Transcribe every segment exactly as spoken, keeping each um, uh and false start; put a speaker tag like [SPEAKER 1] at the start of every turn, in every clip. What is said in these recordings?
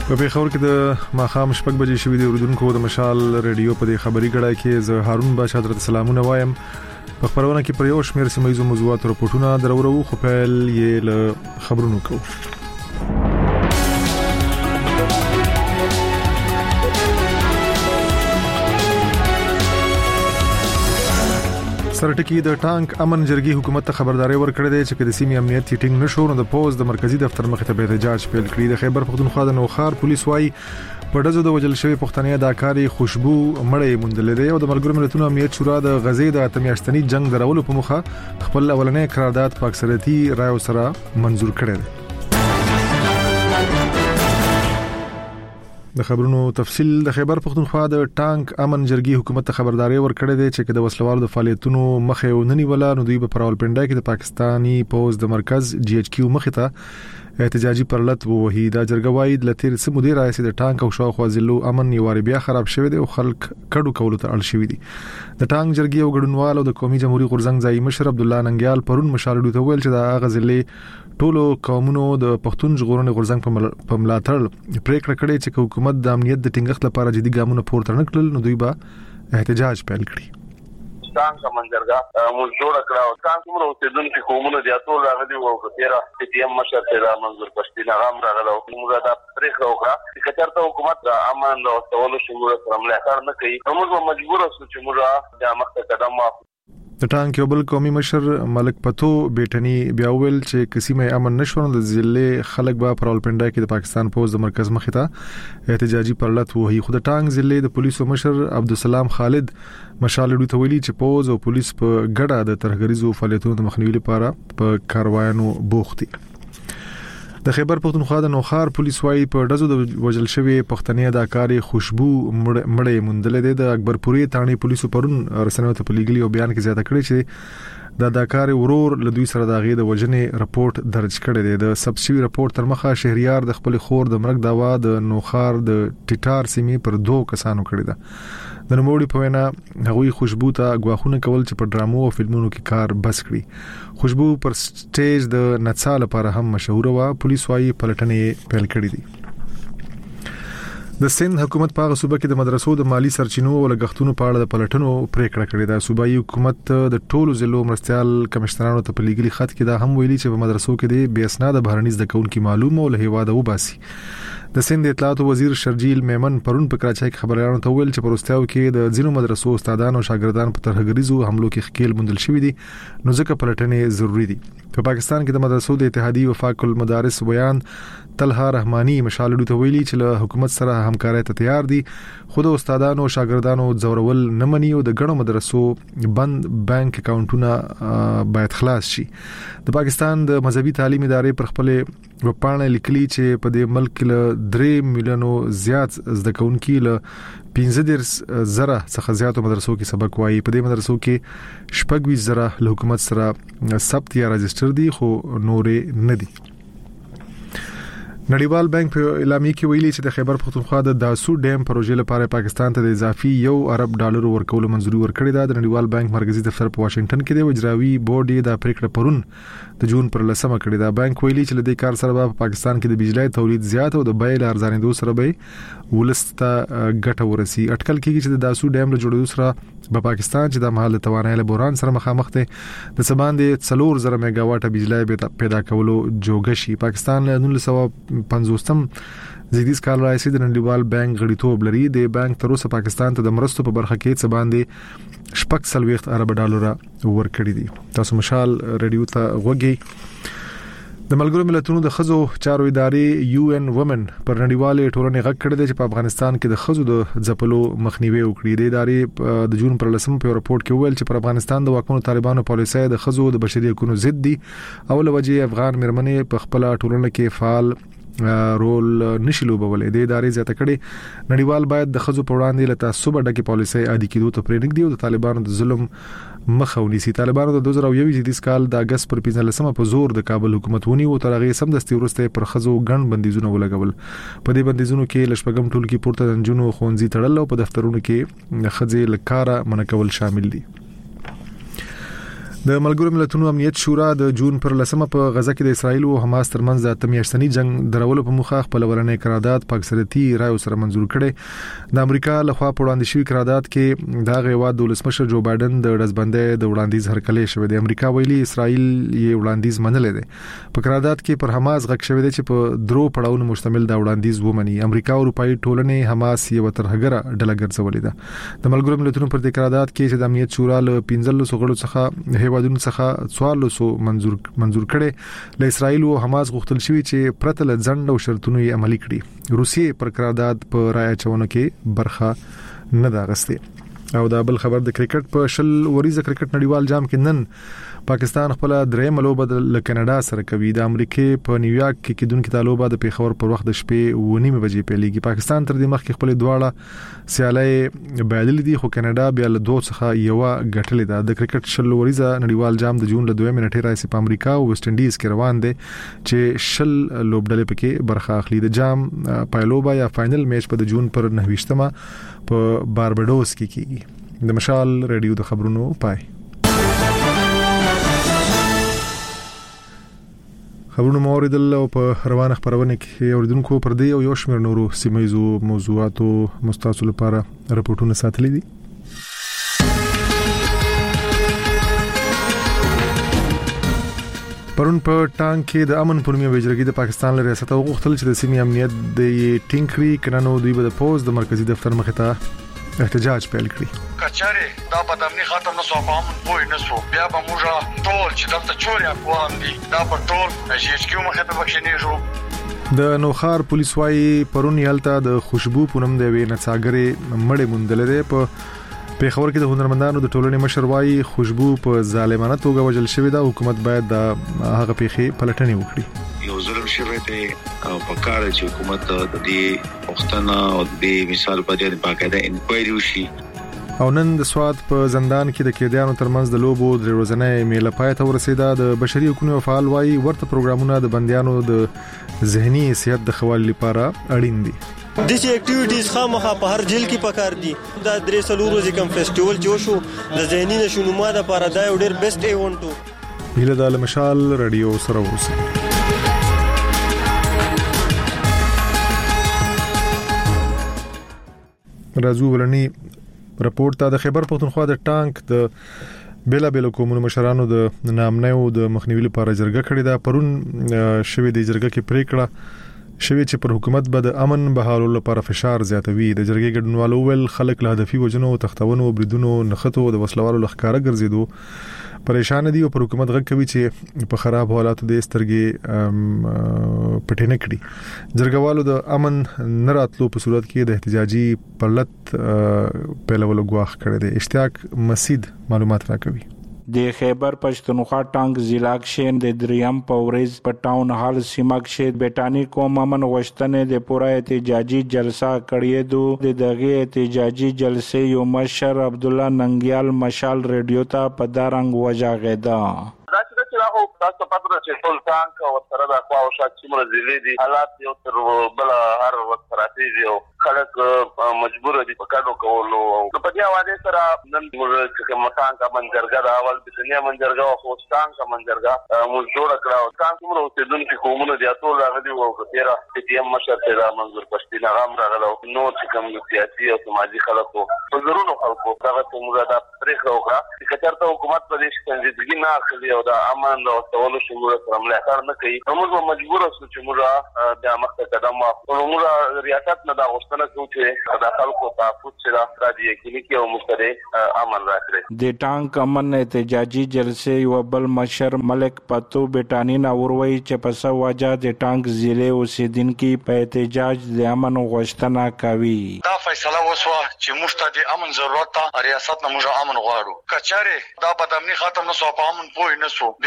[SPEAKER 1] په پیښور کې د ماخام شپږ بجې شوې د اردوونکو د مشال ریډیو په دې خبري غړای کې زه هارون باشا درته سلامونه وایم. په خبرونه کې پر یو شمېر سیمایي موضوعات راپورټونه درورو خو پیل یې له خبرونو کوو. سرټکی د ټانک امن جرګي حکومت ته خبرداري ورکړې ده چې د سیمې امنیت ټینګ نشو نو د پوز د مرکزی دفتر مخ ته به احتجاج پیل کړي. د خیبر پختونخوا د نوخار پولیس وايي په ډزو د وجل شوی پښتنې اداکاري خوشبو مړې مندلې ده او د ملګرو ملتونو امنیت شورا د غزې د اتمیاشتنی جنگ درولو په مخه خپل اولنې قرارداد په اکثریتي رایو سره منزور کړی دی. د خبرونو تفصیل. د خیبر پختونخوا د ټانک امن جرګي حکومت ته خبرداري ورکړې ده چې د وسلوالو د فعالیتونو مخه ونني ولا نو دوی په راولپنډا کې د پاکستانی پوز د مرکز جی ایچ کیو مخه ته احتجاجي پرلط وحیدا جرګوای د لتیر سم مدیر رئیس د ټانک او شاوخوا ضلعو امن یواري بیا خراب شوی دی او خلک کډو کولو ته اړ شوی دي. د ټانک جرګي او ګډونوالو د قومي جمهوریت غورزنګ ځای مشر عبد الله ننګیال پرون مشالډو ته ویل چې د غزلې ټولو قومونو د پښتون ژغورنې غورزنګ په ملاتړ پریکړه کړې چې حکومت د امنیت د ټینګښت لپاره جدي ګامونه پورته نه کړل نو دوی به احتجاج پیل کړي.
[SPEAKER 2] څنګه منځرګه موږ جوړ کړو څنګه موږ اوسېدونکو قومونو د اتو راغلي وو په تیرا چې یم مشر ته منظور پښتين غام راغلو موږ دا پریکړه وکړه چې کچرته حکومت د امن او تولو شمول سره ملاتړ نه کوي موږ مجبور اوسو چې موږ د مخه قدم واخلو.
[SPEAKER 1] د ټانک یو بل قومي مشر ملک پتو بیٹنی بیا ویل چې کسیمه امن نشون د ضلع خلک به پرالپنډا کې د پاکستان پوز د مرکز مخې ته احتجاجي پرلط وهي. خو د ټانک ضلع د پولیسو مشر عبدالسلام خالد مشالډو ته ویلي چې پوز او پولیس په ګډه د ترهګریزو فعالیتونو د مخنیوي لپاره په کاروایانو بوخت دي. د خیبر پختونخوا د نوخار پولیس وايي په ډزو د وجل شوی پښتنې اداکاري خوشبو مړې مندلې ده. د اکبرپوري تاني پولیسو پرون رسنیو ته په لیګلي او بیان کې زیاته کړې چې د اداکاري ورور له دوی سره د غي د وجنې رپورت درج کړی دی. د سبسیوي رپورت تر مخه شهريار د خپل خور د مرګ داوا د نوخار د ټیټار سیمې پر دوه کسانو کړی ده. د نوموړي په وینا هغوی خوشبو ته غواخونه کول چې په ډرامو او فلمونو کې کار بس کړي. خوشبو پر سټیج د نڅا لپاره هم مشهور و. پولیس وايي پلټنې پیل کړې دي. د سند حکومت په هغه صوبه کې د مدرسو د مالی سرچینو او لګښتونو په اړه د پلټنو پریکړه کړې ده. صوبایي حکومت د ټولو ضلعو مرستيال کمشنرانو ته په لیګلي خط کې دا هم ویلي چې په مدرسو کې د بې اسناد بهرني زده کوونکو معلومه او له هیواده وباسي. د سند اطلاعات وزیر شرجیل میمن پرون په کراچۍ کې خبريالانو ته ویل چې پروستیاو کې د ځینو مدرسو استادان او شاګردان په ترهګریزو حملو کې خکیل مندل شوی دي نو ځکه پلټنې ضروری دي. په پاکستان کې د مدرسو د اتحادیې وفاق المدارس بیان طلحه رحمانی مشالډو ته ویلي چې له حکومت سره همکارۍ ته تیار دي خو د استادانو او شاګردانو ځورول نه مني او د ګڼو مدرسو بند بانک اکاونټونه باید خلاص شي. د پاکستان د مذهبي تعلیم ادارې پر خپل وپاڼه لیکلي چې په دې ملک له درې میلیونو زیات زده کوونکي له پنځه دېرش زره څخه زیاتو مدرسو کې سبق وایي. په دې مدرسو کې شپږ ویشت زره له حکومت سره ثبت یا رجستر دي خو نورې نه دي. نړیوال بانک په اعلامیه کې ویلي چې د خیبر پختونخوا د داسو ډیم پروژې لپاره پاکستان ته د اضافي یو ارب ډالر ورکول منځوري ورکړې ده. د نړیوال بانک مرکزی دفتر په واشنگټن کې د اجرایي بورډ د پریکړه پرون د جون پر لسمه کړې ده. بانک ویلي چې د دې کار سره په پاکستان کې د بجلی تولید زیات او د بیې ارزانېدو سره به ولسته ګټه ورسي. اټکل کېږي چې د داسو ډیم له جوړېدو سره په پاکستان چې د مهال توانایي له بوران سره مخامخ دی د سباندې څلور زره میگا واټه بجلی پیدا کولو جوګه شي. پاکستان له نولس سوه پنځوستم زیدیز کال راځي د نړیوال بانک غړیتوب لري. د بانک تر اوسه پاکستان ته د مرستو په برخه کې څه باندې شپږ سلويخت ارب ډالر ورکړي دي. تاسو مشال ریډیو ته غوږی. د ملګرو ملتونو د خزو چارو ادارې یو ان وومن پر نړیوالې ټولنې غږ کړی دی چې په افغانستان کې د خزو د ځپلو مخنیوي وکړي. د ادارې د جون پر لسمه په رپورت کې ویل چې پر افغانستان د واکمنو طالبانو پالیسۍ د خزو د بشري حقوقو ضد دي او لوجه افغان مرمنې په خپل ټولنه کې فعال رول نشي لوبولې. د ادارې زیاته کړي نړیوال باید د خزو په وړاندې له تعصب ډکه پالیسۍ عادي کېدو ته پرېنګ دی او د طالبانو د ظلم مخه ونیسي. طالبانو د دوه زره یو زیدیز کال د اگست پر پنځلسمه په زور د کابل حکومت ونی او ترغه سم دستي ورسته پر خزو ګڼ بندیزونه ولګول. په دې بندیزونو کې لشپګم ټول کې پورته دنجونو خونځي تړل او په دفترونو کې خځې لکاره منکول شامل دي. د ملګرو ملتونو امنیت شورا د جون پر لسمه په غزا کې د اسرایل او حماس ترمنځ د تمیاشتنی جنگ درولو په مخه خپل ورنې قرارداد پاکستاني رایو سره منزور کړي. د امریکا لخوا په وړاندې شوی قرارداد کې د غیواد د ولسمشر جو بایدن د ډزبندۍ د وړاندیز هرکلی شوی دی. امریکا ویلي اسرایل یې وړاندیز منلې ده. په قرارداد کې پر حماس غږ شوی دی چې په درو پړاوونو مشتمل د وړاندیز ومني. امریکا او اروپאי ټولنې حماس یو ترهګره ډله ګرځولې ده. د ملګرو ملتونو پر د قرارداد کې چې د امنیت شورا له پنځلس غړو څخه هیوادونو څخه څوارلس منزور منزور کړي. له اسرایل او حماس غوښتل شوی چې پرته له ځنډ او شرطونو یې عملي کړي. روسیې پر قرارداد په رایه چونه کې برخه نه ده غسته. او دا بل خبر د کرکټ په شل وریزه کرکټ نړیوال جام کې نن پاکستان خپل درېم لوبه د کاناډا سره کوي. د امریکای په نیویارک کې کېدونکو د لوبه د پیښور پر وخت د شپې و نیمه بجې پیلېږي. پاکستان تر دې مخکې خپل دواړه سیالي بایلل دي خو کاناډا بیا له دوه څخه یو غټلې ده. د کرکټ شل وریزه نړیوال جام د جون له دوه منټې راځي په امریکا او ویسټ انډیز کې روان دي چې شل لوبډلې پکې برخه اخلي. د جام پایلوبه یا فائنل میچ په د جون پر نهویشتمه په بارباډوس کې کیږي. د مشال رادیو د خبرونو پای خبرونه موریدل او په روانه خبرونه کې اوریدونکو پر دې او یو شمېر نورو سیمایزو موضوعاتو مستاسو لپاره راپورټونه ساتلي دي. پرون په ټانک کې د امن پرمیا وزیرګي د پاکستان له ریاست غوښتل چې د سیمې امنیت د ټینګري کنانو دوی به د پوز د مرکزی دفتر مخې ته احتجاج پیل کړی.
[SPEAKER 3] کچاره دا بدامنی ختم نه سو په امن پوي نه سو بیا به موږ ټول چې دلته چوریا کوم دي دا په ټول چې اس کیو مخه په بخښنې جو.
[SPEAKER 1] د نوخار پولیس وايي پرون یالته د خوشبو پونم دی وینې څاګره مړې مونډلې ده. په پیښور کې د هنرمندانو د ټولنې مشر وايي خوشبو په ظالمانه توګه وژل شوې ده. حکومت باید د هغه پیښې پلټنې وکړي.
[SPEAKER 4] یو ظلم شوی دی او په کار چې حکومت د دې وختونه او د مثال په ډېر باقاعده انکوایري وشي.
[SPEAKER 1] او نن د سواد په زندان کې د قیدیانو ترمنځ د لوبو د ورځنۍ میله پای ته ورسیده. د بشري حقوقو فعال وايي ورته پروګرامونه د بنديانو د ذهني صحت د خوالي لپاره اړین دي.
[SPEAKER 5] دیسی اکټیویټیز خامخا په هر جیل کې پکار دي. دا درې سلور ورځې کوم فیسټیوال جوړ شو د ذهني نشونما لپاره دا یو ډېر بیسټ ایونت و.
[SPEAKER 1] هله د مشال رادیو سره اوسه. راځو ولني راپورټ ته د خیبر پښتونخوا د ټانک د بیلا بیل کومونو مشرانو د نامنیو د مخنیوي لپاره جرګه کړې ده. پرون شوې د جرګه کې پریکړه شوې چې پر حکومت به د امن بحالولو لپاره فشار زیاتوي. د جرګې ګډونوالو ول خلک له هدفي وجنو تختونو بریدونو نخښتو د وسلوالو لخکاره ګرځېدو پریشان دي او پر حکومت غږ کوي چې په خراب حالاتو د سترګې پټینه کړي. جرګوالو د امن نراتلو په صورت کې د احتجاجي پرلط پیلولو غواخ کړی دی. اشتیاق مسید معلومات راکوي.
[SPEAKER 6] د خیبر پښتونخوا ټانک ضلع کې د دریم پورز په ټاون هال سیمه کې بیٹانی قوم امن غوښتنې د پوره احتجاجي جلسه کړې دو. د دغه احتجاجي جلسې یو مشر عبد الله ننګیال مشال رادیو ته په دارنګ وجاغیدا.
[SPEAKER 2] دا چې راغو تاسو پاتره چې ټول ټانک او سره د خوا او شات چې مرزلې دي حالات یو تر بل هر وخت راځي او خلک مجبور دي په کارو کولو. په دې حواله سره نن موږ چې مکان کا منځرګه دا اول د دنیا منځرګه او خوستان کا منځرګه موږ جوړ کړو. څنګه موږ اوسېدونکو قومونو د ټول راغلي وو چې تیرا چې یم مشر ته دا منظور پښتين غام راغلو. نو چې کوم سیاسي او سماجی خلکو په زرونو خلکو دا موږ دا پرېخه وکړه چې کترته حکومت په دې څنګه نه اخلي او دا امن او تولو شموله سره ملاتړ نه کوي. موږ مجبور اوسو چې موږ د مخه قدم واخلو. موږ ریاست نه دا غوښتنه کوو چې دا خلکو تحفظ سره راځي کې او مستری امن راکړي.
[SPEAKER 6] د ټانک امن احتجاجي جلسې یو بل مشر ملک پتو بیٹانی نا وروي چې په سواجا د ټانک ضلع اوسیدونکو په احتجاج د امن غوښتنه کوي.
[SPEAKER 3] دا فیصله وسوه چې موږ ته د امن ضرورت ته ریاست نه موږ امن غواړو. کچاره دا بدامنی ختم نه سو په امن پوي نه سو بیا به موږ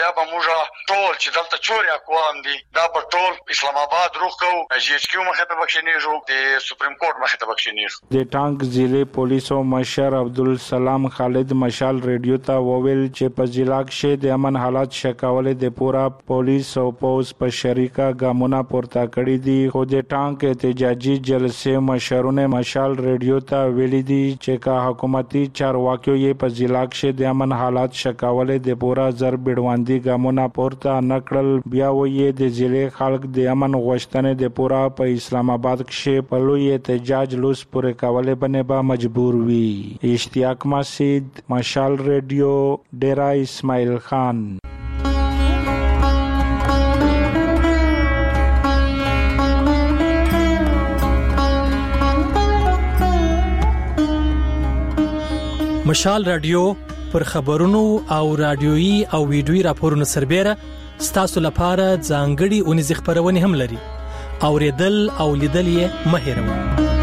[SPEAKER 3] موږ ټول چې دلته چوري اقوام دي دا په ټول اسلام آباد روخ کو جی ایچ کیو مخه ته بخښنیږو د سپریم کورټ مخه ته بخښنیږو
[SPEAKER 6] د ټانک ضلع پولیسو مشر عبدالسلام خالد مشال ریډیو ته وویل چې په ضلع کې د امن حالات شکاولې د پورا پولیس او پوز په شریکه ګامونه پورته کړی دي خو د ټانک احتجاجي جلسې مشرونه مشال ریډیو ته ویلي دي چې کا حکومتي چارواکیو یې په ضلع کې د امن حالات شکاولې د پورا زر بډواندي ګامونه پورته نکړل بیا وایي د ضلع خلک د امن غوښتنې د پورا په اسلام آباد کې په لوی احتجاج لوس پورې کولې باندې به مجبور وي. اشتیاق مسعود مشال ریډیو ډیرا اسماعیل خان.
[SPEAKER 7] مشال رادیو پر خبرونو او رادیويي او ویډیويي راپورونو سربېره ستاسو لپاره ځانګړي اونیز خبرونه هم لري. اوریدل او لیدل یې مه هېروئ.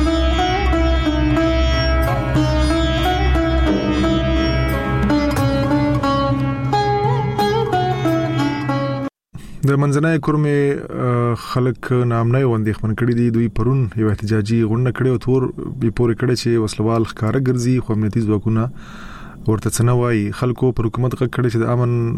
[SPEAKER 1] د منځنۍ کورمې خلک نامنۍ وندې خمن کړي دي. دوی پرون یو احتجاجي غونډه کړې او تور به پورې کړي چې وسلوال ښکارا ګرځي خو امنیتي ځواکونه ورته څنوي. خلکو پر حکومت غږ کړي چې د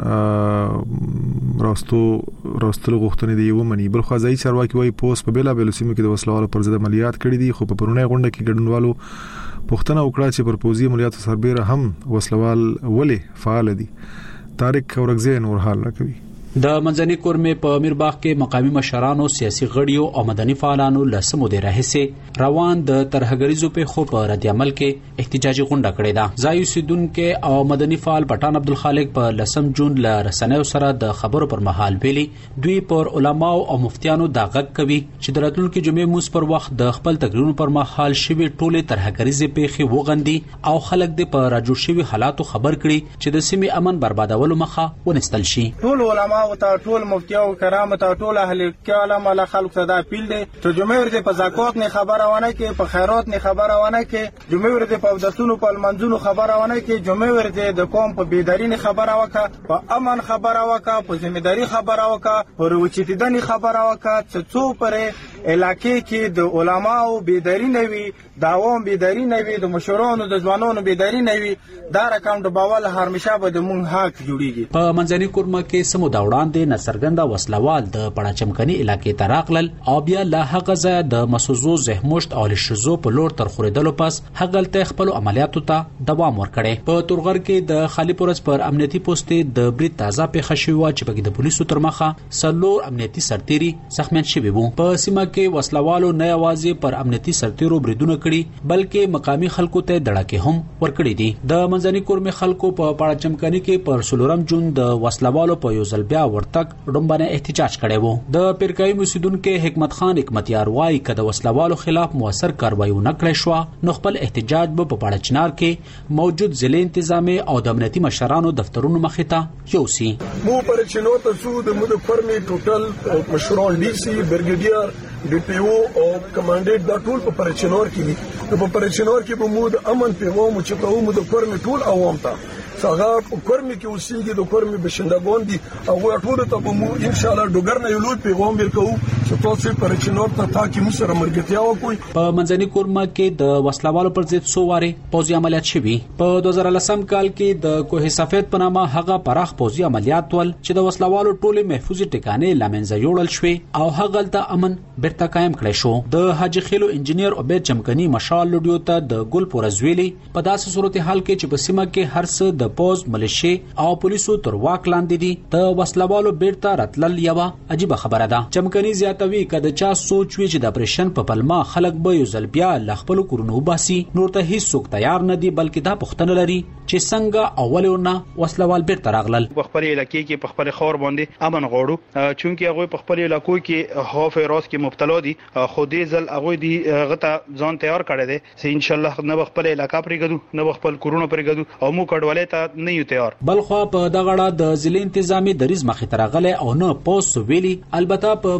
[SPEAKER 1] امن راستو راستلو غوښتنې دی ومني. بل خو ځای چارواکي وايي پوس په بیلا بیل سیمو کې د وسلوالو پر ضد عملیات کړي دي خو په پرونی غونډه کې ګډونوالو پوښتنه وکړه چې پر پوزي عملیاتو سربېره هم وسلوال ولې فعال دي. طارق اورغزی نور حال راکوي.
[SPEAKER 8] د منځنۍ کورمې په میرباغ کې مقامي مشرانو سیاسي غړیو او مدني فعالانو لسمو د راهسه روان د ترهګریزو په خو په رد عمل کې احتجاجي غونډه کړې ده. ځای اوسیدونکو او مدني فعال پټان عبدالخالق په لسم جون ل رسنیو سره د خبرو پر مهال ویلي دوی پر علماو او مفتیانو د غږ کوي چې د راتلونکو جمعې موس پر وخت د خپل تقریرونو پر مهال شوی ټوله ترهګریزې په خو وغندي او خلک د پر راجو شوی حالاتو خبر کړي چې د سیمې امن بربادولو مخه ونستل شي.
[SPEAKER 9] ټول علماء او ټول مفتي او کرامت او ټول اهل کلام له خلق صدا پیل دي ته جمعې ورته په زکات نه خبره ونه کې په خیرات نه خبره ونه کې جمعې ورته په دسونو په منځونو خبره ونه کې جمعې ورته د قوم په بيداری نه خبره وکړه په امن خبره وکړه په ذمہداري خبره وکړه پر وچیدنی خبره وکړه چې څو پر علاقې کې د علماو بيداری نه وي د عوام بيداری نه وي د مشرانو د ځوانانو بيداری نه وي دا رقم د باول هرمشه به د مونږ حق جوړیږي.
[SPEAKER 8] په منځنۍ کورمه کې سمو دا وړاندې نصرګنده وسلوال د پړاچمکني علاقې ته راغلل او بیا له هغه ځای د مسوزو زهمشت او لشزو په لور تر خوریدلو پس هغلته خپل عملیاتو ته دوام ورکړي. په تورغر کې د خالی پورس پر امنیتي پوسټ د بریټ تازه په خشوي چې په د پولیسو تر مخه سلور امنیتي سرتيري زخمیان شوي وو. په سیمه کې وسلوالو نه یوازې پر امنیتي سرتيرو بریدونه کړي بلکې مقامی خلکو ته دړکې هم ورکړي دي. د منځنۍ کورمې خلکو په پړاچمکني کې پر سلورم جون د وسلوالو په یو ځل بیا ورتک ډومبنه احتجاج کړي وو. د پیرکای مسیدونکو حکمت خان حکمتیار وای کده وسلوالو خلاف موثر کاروایی نکړې شو نو خپل احتجاج به په پړاچنار کې موجود ضلع انتظامی او د امنیتي مشرانو دفترونو مخې ته یوسي.
[SPEAKER 10] مو پر چینو ته سو د مو د فرمي ټوټل مشران ډي سي برګیډیر ډي پی او او کمانډنټ دا ټول په پرچنور کې دي. په پرچنور کې به مو د امن پیغام چې ته مو د فرمي ټول عوام ته څنګه کورمي کې اوسېږي د کورمي بشندګون دي او ټول ته به مو ان شاء الله ډوګر نه یو لوی پیغام ورکوو چې تاسو پرچنور ته تاکي مو سره مرګتیا وکړي.
[SPEAKER 8] په منځنۍ کورمه کې د وسلوالو پر ضد څو واره پوځي عملیات شوي. په دوه زره لسم کال کې د کوه سفید په نامه هغه پراخ پوځي عملیات ول چې د وسلوالو ټوله محفوظي ټکانې لمنځه یوړل شوې او هغه ته امن بیرته قائم کړی شو. د حاجی خیلو انجنیر عبید چمکني مشال لډیو ته د ګل پورزویلی په داسې صورتحال کې چې په سیمه کې هر څه د پوز ملیشي او پولیسو تر واک لاندې دي د وسلوالو بیرته راتلل یو عجیب خبره ده. چمکني زیاتوي کده چا سوچ وی چې د اپریشن په پلمه خلک به یو ځل بیا لخپل کورونو باسي نور ته هیڅ څوک تیار نه دي بلکې دا پښتنه لري چې څنګه اولونه وسلوال بیرته راغلل.
[SPEAKER 11] په خپل علاقې کې په خپل خور باندې امن غوړو چونکی هغه په خپل علاقو کې خوف راز کې مبتلا دي خو دې ځل هغه دي غته ځان تیار کړی دي چې ان شاء الله نه خپل علاقې پرېګدو نه خپل کورونه پرېګدو او مو کډوالې ته نه یو تیار.
[SPEAKER 8] بلخو په دغړه د ضلع انتظامی دریز مخې ترغله او نه پوس ویلي البته په منځنۍ کور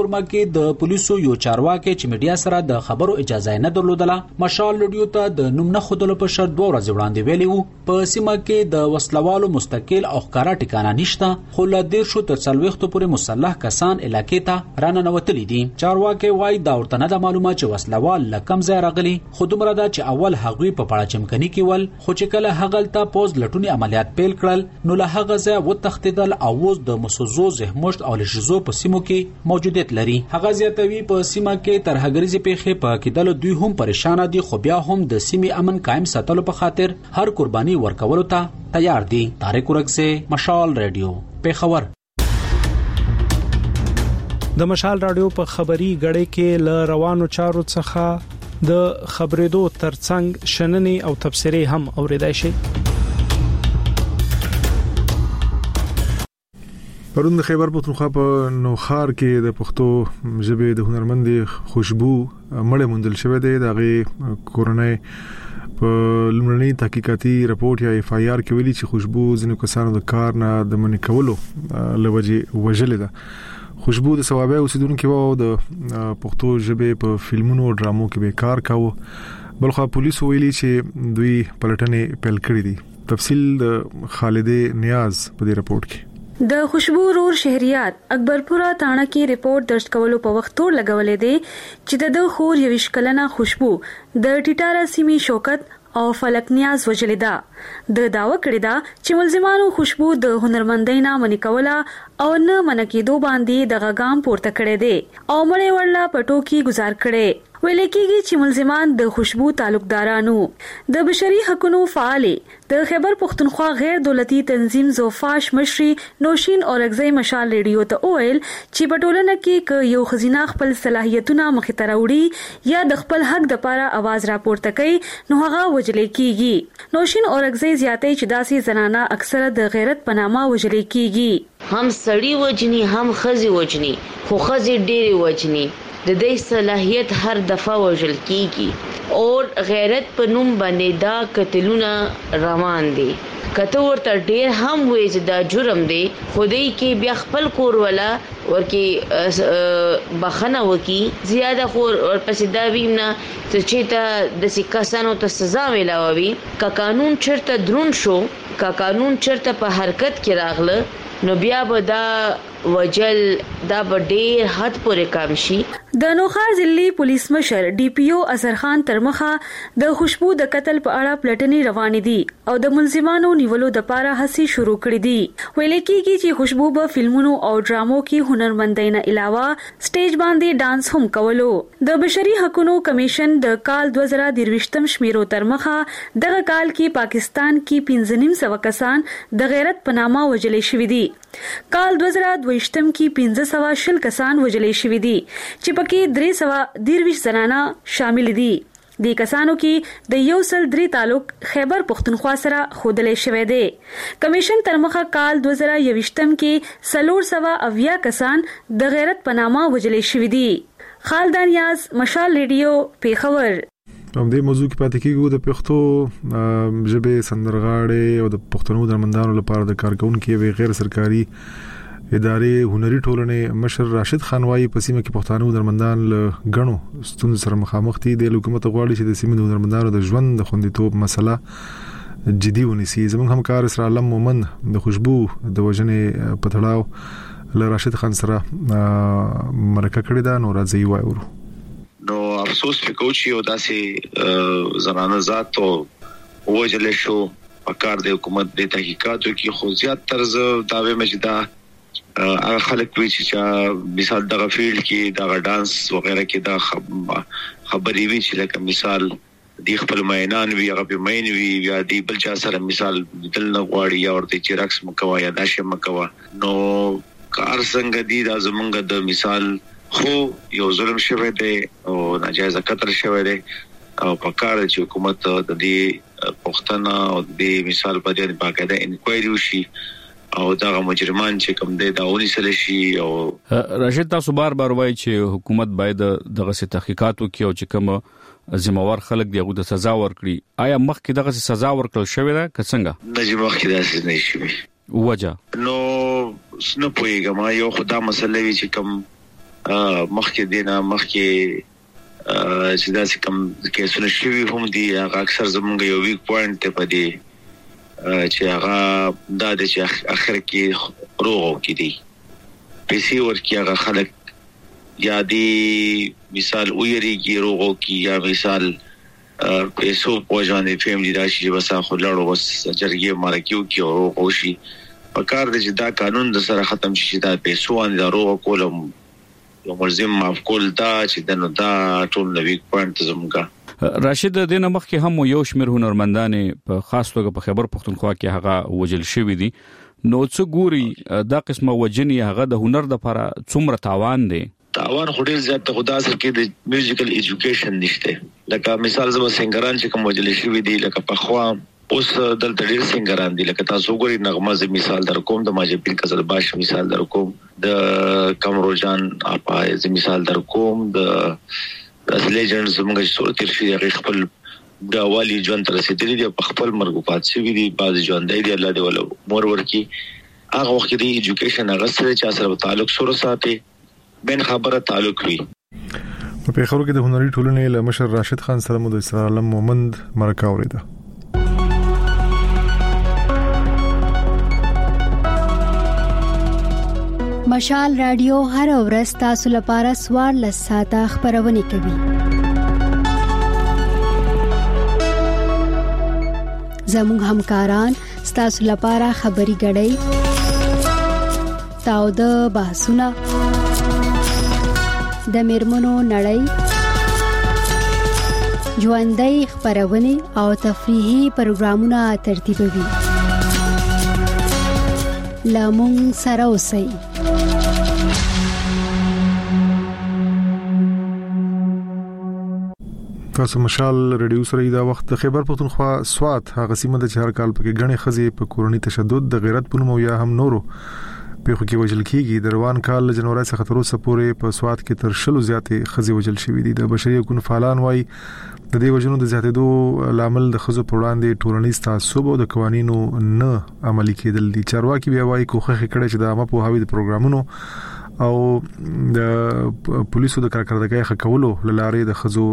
[SPEAKER 8] کورما کې د پولیسو یو چارواکي چې میډیا سره د خبرو اجازه نه درلودله مشال رادیو ته د نوم نه خودلو په شرط دوه ورځې وړاندې ویلي وو په سیمه کې د وسلوالو مستقل او ښکارا ټکانه نشته خو له دیر شو تر څلوېښتو پورې مسلح کسان علاقې ته راننوتلي دي. چارواکي وایي دا ورته نه د معلومه چې وسلوال له کم ځای راغلي خو دومره ده چې اول هغوی په پړاچمکني کې ول خو چې کله هغلته پوز لټونی عملیات پیل کړل نو له هغه ځای وتښتیدل او اوس د مسوزو زهمشت او لشزو په سیمو کې موجودیت لري. هغه زیاتوي په سیمه کې تر هغریزي پیښې په کېدل دوی هم پریشان دي خو بیا هم د سیمې امن قائم ساتلو په خاطر هر قرباني ورکولو ته تیار دي. طارق ورکزه، مشال رادیو، پیښور.
[SPEAKER 12] د مشال رادیو په خبري غړې کې ل روانو چارو څخه د خبرېدو ترڅنګ شننې او تبصرې هم اوریدای شي.
[SPEAKER 1] پرون د خیبر پختونخوا په نوخار کې د پښتو ژبې د هنرمندې خوشبو مړه موندل شوې ده. دغه کورنۍ په لمړني تحقیقاتي رپورت یا اف آی آر کې ویلي چې خوشبو ځینو کسانو د کار نه د منې کولو لوجې وژلې ده. خوشبو د ثوابه اوسیدونکو وو د پښتو ژبې په فلمونو او ډرامو کې به کار کاوه بلخو پولیس ویلي چې دوی پلټنې پیل کړې دي. تفصیل د خالد نیاز په دې رپورت کې.
[SPEAKER 13] د خوشبو رور شهریات اکبرپورا تاڼه کې ریپورت درج کولو په وخت تور لګولې دي چې د خور یوش کلنه خوشبو د ټیټاره سیمې شوکت او فلک نیاز وجلې ده. د داوا کړی دا چې ملزمانو خوشبو د هنرمندۍ نه منې کوله او نه منکیدو باندې د غاګام پورته کړی دی او مړې ورلا پټو کې گزار کړي. ویل کېږي چې ملزمان د خوشبو تعلقدارانو د بشري حقوقو فعال د خیبر پختونخوا غیر دولتي تنظیم زوفاش مشري نوشین اورګزی مشال ریډیو ته ویل چې په ټولنه کې ک یو خزینه خپل صلاحیتونه مخې ته راوړي یا د خپل حق د لپاره आवाज راپورته کوي نو هغه وجلې کیږي. نوشین اورګزی زیاتې چې داسې زنانه اکثره د غیرت په نامه وجلې کیږي.
[SPEAKER 14] هم سړی وجني هم خزي وجني خو خزي ډېری وجني د دې صلاحیت هر دفعه وجل کیږي او غیرت په نوم باندې دا قتلونه روان دي. کته ورته ډېر هم وې چې دا جرم دی خدای کې بیا خپل کور ولا ورکی بخنه وکي زیاده خور ورپسې دا ویم نه چې ته د سکاسانو ته سزا ویلاوي کا قانون چرته درون شو کا قانون چرته په حرکت کې راغله نو بیا به دا وجل دا به ډېر حد پورې کم شي.
[SPEAKER 13] د نوخار ضلعي پولیس مشر ډي پی او اظهر خان ترمخه د خوشبو د قتل په اړه پلټنې روانې دي او د ملزمانو نیولو د لپاره هڅې شروع کړې دي. ویل کېږي چې خوشبو په فلمونو او ډرامو کې هنرمندۍ نه علاوه سټیج باندې ډانس هم کولو. د بشري حقوقو کمیشن د کال دوه زره درویشتم شمیرو ترمخه دغه کال کې پاکستان کې پنځه نیم سوه کسان د غیرت په نامه وجلې شوي دي. کال دوه زره دویشتم کې پنځه سوه شل کسان وجلې شوي دي چې کې درې سوه دیرویش زنانه شامل دي. د کسانو کې د یو سل درې تعلق خیبر پختونخوا سره خودلې شوی دی. کمیشن ترمخه کال دوه زره یویشتم کې سلور سوه اویا کسان د غیرت په نامه وجلې شوي دي. خالد نیاز، مشال ریډیو، پیښور.
[SPEAKER 1] په دې موضوع کې پاتې کېږو د پښتو ژبې سندرغاړي او د پښتنو درمندانو لپاره د کارکونکو غیر سرکاري ادارې هنري ټولنې مشر راشد خان وايي په سیمه کې پښتانه هنرمندان له غنو ستونزو سره مخامخ دي. د حکومت غواړي چې د سیمې د هنرمندانو د ژوند د خوندیتوب مسله جدي ونیسي. زموږ همکار اسرا علم مومن د خوشبو د وژنې په تړاو له راشد خان سره مرکه کړې ده. نو راځي وایو.
[SPEAKER 4] نو افسوس وکړو چې یو داسې زنانه ذات او وجل شو په کار د حکومت د تحقیقاتو کې خو زیات طرز داوی مجدا هغه خلک وی چې مثال دغه فیلډ کې دغه ډانس وغیرہ کې دا خبرې وی چې لکه مثال دی خپل مینان وی هغه به مین وی یا دی بل چا سره مثال دل نه غواړي یا ورته چې رقص مکوا یا داشه مکوا نو کار څنګه دی دا زمونږ د مثال خو یو ظلم شوی دی او ناجایز قتل شوی دی او په کار چې حکومت د دې پښتنه او د مثال په دې باندې انکوایري وشي او دا مجرمان چې کوم دی دا ونی سره شي. او
[SPEAKER 15] راشد تاسو بار بار وایي چې حکومت باید دغه څه تحقیقات وکړي او چې کوم ذمہوار خلک دی هغه د سزا ورکړي. آیا مخکې دغه سزا ورکړل شوې ده که څنګه؟
[SPEAKER 4] نه چې مخکې داسې نه شي
[SPEAKER 15] وجه
[SPEAKER 4] نو سن پويګه ما یو خدا مسله وی چې کوم مخکې دینه مخکې چې دا کوم کیسونه شوي هم دي هغه اکثر زمونږ یو ویک پوینټ ته پدې چې هغه دا د چې اخر کې روغو کې دي پیسې ورکی هغه خلک یا دی مثال ویریږي روغو کې یا مثال پیسو پوجانې فیملی راشي بس خو لړو بس جرګي مارکیو کې روغو شي په کار د چې دا قانون د سره ختم شي دا پیسو ان دا روغو کولم یو ملزم معاف کول دا چې دنو دا ټول نو ویک پوینټ زموږه
[SPEAKER 15] راشد دینه مخکې هم یو شمیر هنرمندان په خاص توګه په خیبر پختونخوا کې هغه وجل شوی دي نو څه ګوري دا قسمه وجنی هغه د هنر د لپاره څومره تاوان دی
[SPEAKER 4] تاوان خوري زیات خدا سره کې د میوزیکل ایجوکیشن نشته لکه مثال زما سنگران چې کوم وجل شوی دي لکه په خوا اوس دلته ډیر سنگران دي لکه تاسو ګوري نغمه ز مثال در کوم د ماجبین کزل باش مثال در کوم د کمرو جان اپا ز مثال در کوم د اس لیجنډز موږ څو تیر شي هغه خپل دا والی ژوند تر رسیدلی دی په خپل مرګ پات شي دي بعض ژوند دی الله دی ول مور ورکی هغه وخت دی ایجوکیشن هغه سره چې سره تعلق سره ساتي بین خبره تعلق وي
[SPEAKER 1] په خبرو کې د هنري ټولنې له مشر راشد خان سره مو د اسرار عالم مومند مرکه اوریده
[SPEAKER 16] مشال رادیو هر ورځ تاسو لپاره سوار لساته خبرونه کوي زموږ همکاران تاسو لپاره خبري غړي تاو د بحثونه د میرمنو نړۍ ژوندۍ خبرونه او تفریحي پروګرامونه ترتیبوي لامون سره اوسئ
[SPEAKER 1] تاسو مشال ریډیو سره دا وخت د خیبر پختونخوا سوات هغه سیمه د چهار کال پکې غني خزي په کورونی تشدد د غیرت په نوم یا هم نورو په خو کې وجل کیږي د روان کال جنوري څخه تر اوسه پورې په سوات کې تر شلو زیاتې خزي وجل شوې دي د بشري حقوقو فعالان وايي د دې وجنو د زیاتېدو لامل د خزو په وړاندې ټولنیز تعصب او د قوانینو نه عملي کېدل دي چارواکي بیا وايي کوخه کړي چې د عامه په هاوی د پروګرامونو او د پولیسو د کارکړدګۍ حقولو لاره د خزو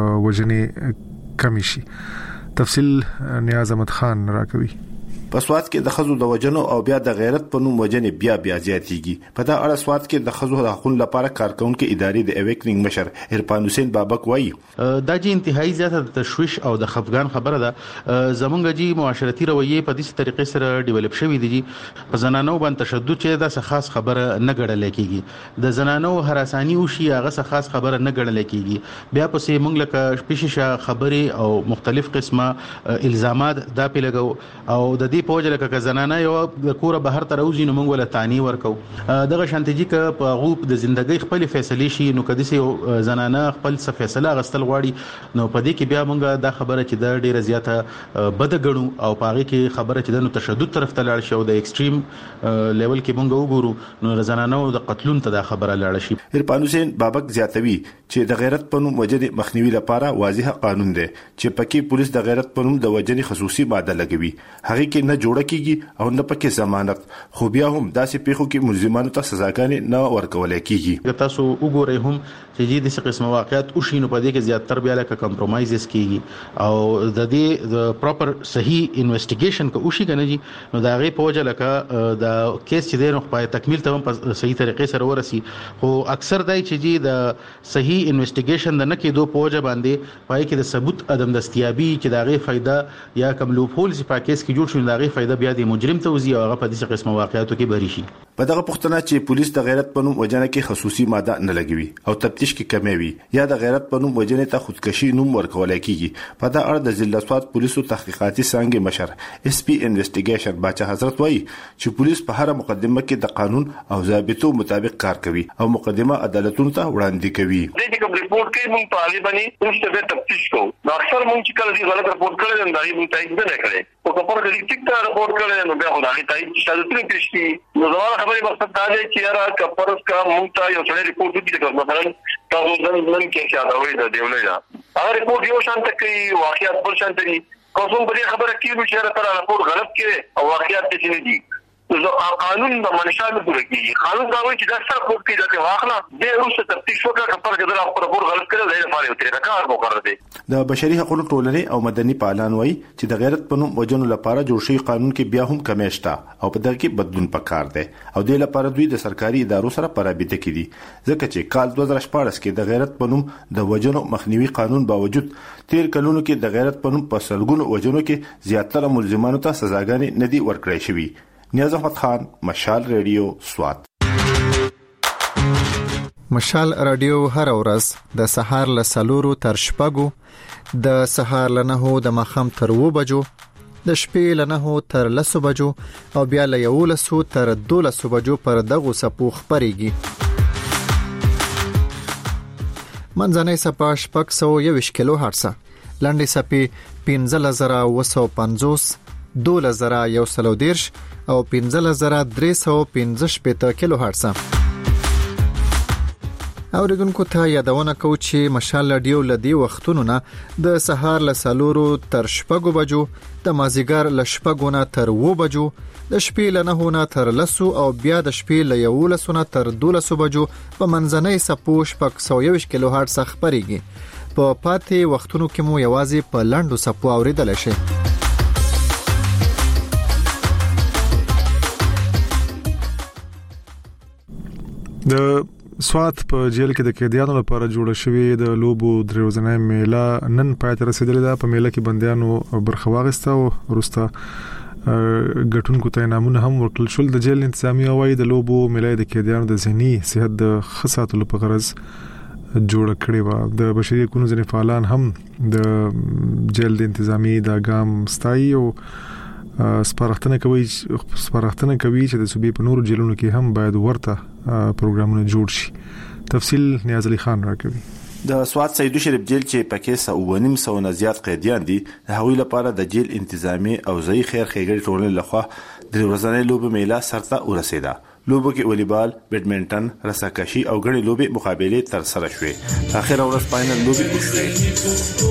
[SPEAKER 1] وجنې کمی شي تفصیل نیاز احمد خان راکوي
[SPEAKER 17] په سوات کې د خزو د وجنو او بیا د غیرت په نوم وجنې بیا بیا زیاتېږي په دا اړه سوات کې د خزو د حقوقو لپاره کارکونکو ادارې د اویکنینګ مشر عرفان حسین بابک وایي
[SPEAKER 18] دا چې انتهایی زیاته تشویش او د خفګان خبره ده زمونږ جی معاشرتي رویه په دې طریقې سره ډیولپ شوې دي په زنانو باندې تشدد چې دا څه خاص خبره نه ګڼل کېږي د زنانو هراسانی او شي هغه څه خاص خبره نه ګڼل کېږي بیا پسې مونږ لکه پېښه خبري او مختلف قسمه الزامات دا په لګو او د دې په وجه لکه زنانه یو د کور بهر تر اوځي نو موږ ولا تانی ورکو دغه شانتيجي ک په غوب د ژوندۍ خپل فیصله شي نو کدي سي زنانه خپل څه فیصله غستل غواړي نو په دې کې بیا موږ دا خبره چې د ډیره زیاته بد غړو او پاره کې خبره چې د تشدد طرف ته لاړ شي او د ایکستریم لیول کې موږ وګورو نو زنانه د قتلون ته دا خبره لاړ شي
[SPEAKER 17] عرفان حسین بابک زیاتوي چې د غیرت په نوم وجد مخنیوي لپاره واضح قانون دی چې پکې پولیس د غیرت په نوم د وجنې خصوصي ماده لګوي هغه کې نه جوړه کیږي او نه پکې ضمانت خو بیا هم داسې پیښو کې ملزمانو ته سزاګانې نه ورکول کیږي
[SPEAKER 18] تاسو وګورئ هم چې د څه قسم واقعیت او شینو په دې کې زیاتره بیا لکه کمپرمایزز کیږي او د دې د پراپر صحیح انویسټیګیشن کو شي کنه جی نو دا غي په وجه لکه د کیس چې د نو په تکمیل ته په صحیح طریقې سره ورسي خو اکثر دای چې جی د صحیح انویسټیګیشن د نه کېدو په وجه باندې پای کې د ثبوت عدم دستیابي چې دا غي فائدہ یا کوم لوپ هولز په کیس کې جوړ شول دا غي فائدہ بیا د مجرم ته وزي او هغه په دې قسمه واقعیتو کې بری شي
[SPEAKER 17] په دغه پښتنه چې پولیس د غیرت په نوم وجنه کې خصوصي ماده نه لګوي او تفتیش کې کمی وي یا د غیرت په نوم وجنه ته خودکشي نوم ورکول کیږي په دا اړه د ضلع سوات پولیسو تحقیقاتي څنګه مشر اس پی انویسټیګیشن باچا حضرت وایي چې پولیس په هر مقدمه کې د قانون او ضابطو مطابق کار کوي او مقدمه عدالتونو ته وړاندې کوي
[SPEAKER 2] د دې کوم ریپورت کې مونږ طالباني اوسه به تفتیش کوو نو اکثر مونږ چې کله دې غلط ریپورت کړی دا یې مونږ تایید نه کړی او کله چې ټیک ته ریپورت کړی نو بیا خدای تایید شادتونه پېښتي نو زموږ خبرې مقصد دا دی چې یاره کپرس کا مونږ ته یو څه ریپورت وکړي مثلا تاسو نن کې څه دا وایي دا دیولای دا هغه ریپورت یو شانت کوي واقعیت بل شانت دي کوم په دې خبره کې چې یاره تر ریپورت غلط کړي او واقعیت دې نه دي قانون د منشانو پوره کیږي. قانون دا وایي چې دا سره کوم کې د واخلا د روسه تفتیش وکړه کپر کې د خپل کور غلط کړل دی لپاره تیر کار وکړ دی.
[SPEAKER 17] د بشري حقوقو ټولنې او مدني فعالان وایي چې د غیرت په نوم وجنو لپاره جوړ شوی قانون کې بیا هم کمی شته او په دغه کې بدلون پکار دی او د لپاره دوی د سرکاري ادارو سره پرابطه کړي ځکه چې کال دوه هزار شپږ کې د غیرت په نوم د وجنو مخنیوي قانون باوجود تیر کلونو کې د غیرت په نوم په سلګونو وجنو کې زیاتره ملزمانو ته سزاګانې ندي ورکړې شوی. نیاز احمد خان، مشال ریډیو، سوات.
[SPEAKER 19] مشال رادیو هر ورځ د سهار له سلورو تر شپږو، د سهار له نهو د ماښام تر اوو بجو، د شپې له نهو تر لسو بجو او بیا له یولسو تر دولسو بجو پر دغو څپو خپرېږي. منځنۍ څپه شپږ سوه یوویشت کیلو هرټزه، لنډې څپې پنځلس زره اوه سوه پنځوس، دولس زره یو سل او دېرش او پنځلس زره درې سوه پنځه شپېته کیلو هرټزه. اوریدونکو ته یادونه کوو چې مشال رادیو لدی وختونو نه د سهار له سلورو تر شپږو بجو، د مازیګر له شپږو نه تر اوو بجو، د شپې له نهو نه تر لسو او بیا د شپې له یولسو نه تر دولسو بجو په منځنۍ څپو شپږ سوه یوویشت کیلو هرټز خپرېږي. په پاتې وختونو کې مو یوازې په لنډو څپو اوریدلی شئ.
[SPEAKER 1] د سوات په جیل کې د قیدیانو لپاره جوړه شوې د لوبو درې ورځې میله نن پای ته رسیدلې ده. په میله کې بندیانو برخه واخیسته او وروسته ګټونکو ته انعامونه هم ورکړل شول. د جیل انتظامیه وايي د لوبو میله د قیدیانو د ذهني صحت د ښه ساتلو په غرض جوړه کړې وه. د بشري حقوقو ځینې فعالان هم د جیل د انتظامیې د ګام ستایي او سپارښتنه کوي سپارښتنه کوي چې د صوبې په نورو جیلونو کې هم باید ورته پروګرامونه جوړ شي. تفصیل نیاز علي خان راکوي.
[SPEAKER 17] د سوات سیدو شریف جیل چې پکې سو ونیم سو نه زیات قیدیان دي، د هغوی لپاره د جیل انتظامی او ځای خیر ښېګړې ټولنې لخوا د ورځنۍ لوبو میله سرته ورسېده. لوبو کې والیبال، بیډمنټن، رساکشي او غړي لوبې مقابلې تر سره شوې. اخر ورځ فائنل لوبې وشوې.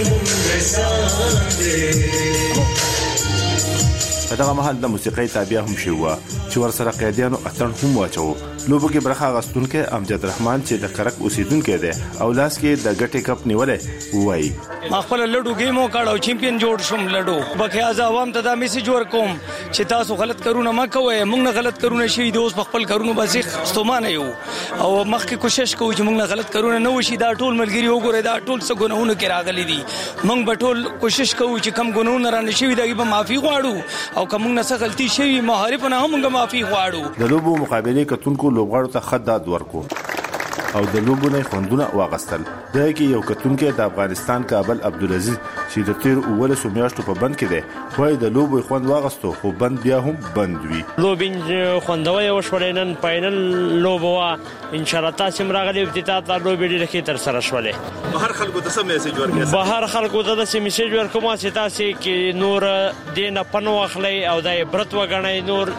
[SPEAKER 17] په دغه مهال د موسیقۍ تابع هم شو چې ورسره قیدیانو اتن هم واچو. لوبو کې برخه غستونکو امجد رحمان چې د کرک اوسیدونکو دی او لاس کې د ګټې کپ نیولې وایي
[SPEAKER 20] خپل لډو گیمو کاړو چمپیون جوړ شوم. لډو بکه از عوام ته دا میسج ورکوم چې تاسو غلط کارونه ما کوئ، موږ نه غلط کارونه شي د اوس خپل کارونه بسیخ ستومانه یو او مخکې کوشش کوو چې موږ نه غلط کارونه نه وشي. دا ټول ملګری وګوره، دا ټول څه ګناهونه کې راغلي دي. موږ به ټول کوشش کوو چې کم ګناهونه را نشي دا به معافي غواړو او کوم نه څه غلطي شي مهارپونه هم موږ معافي غواړو.
[SPEAKER 17] د لوبو مقابلې کتونکو لوبغاړو ته خدات ورکو او د لوبو نه خوندونه واغستل. دا کې یو کتونکو د افغانستان کابل عبدالعزیز چې د تیر اوله سو میاشتو په بند کې دی وای د لوبو خوند واغستو خو بند بیا هم بند وی.
[SPEAKER 21] لوبین خوندوي او شولینن فائنل لوبو ان شاء الله تاسو مرغلي افتتاح ته لوبې ډېر کې تر سره شولې.
[SPEAKER 17] بهر خلکو ته سم میسج ورکړئ.
[SPEAKER 21] بهر خلکو ته د میسج ورکوم چې تاسو کې نور دینه پنو اخلي او د عبرت وګڼئ، نور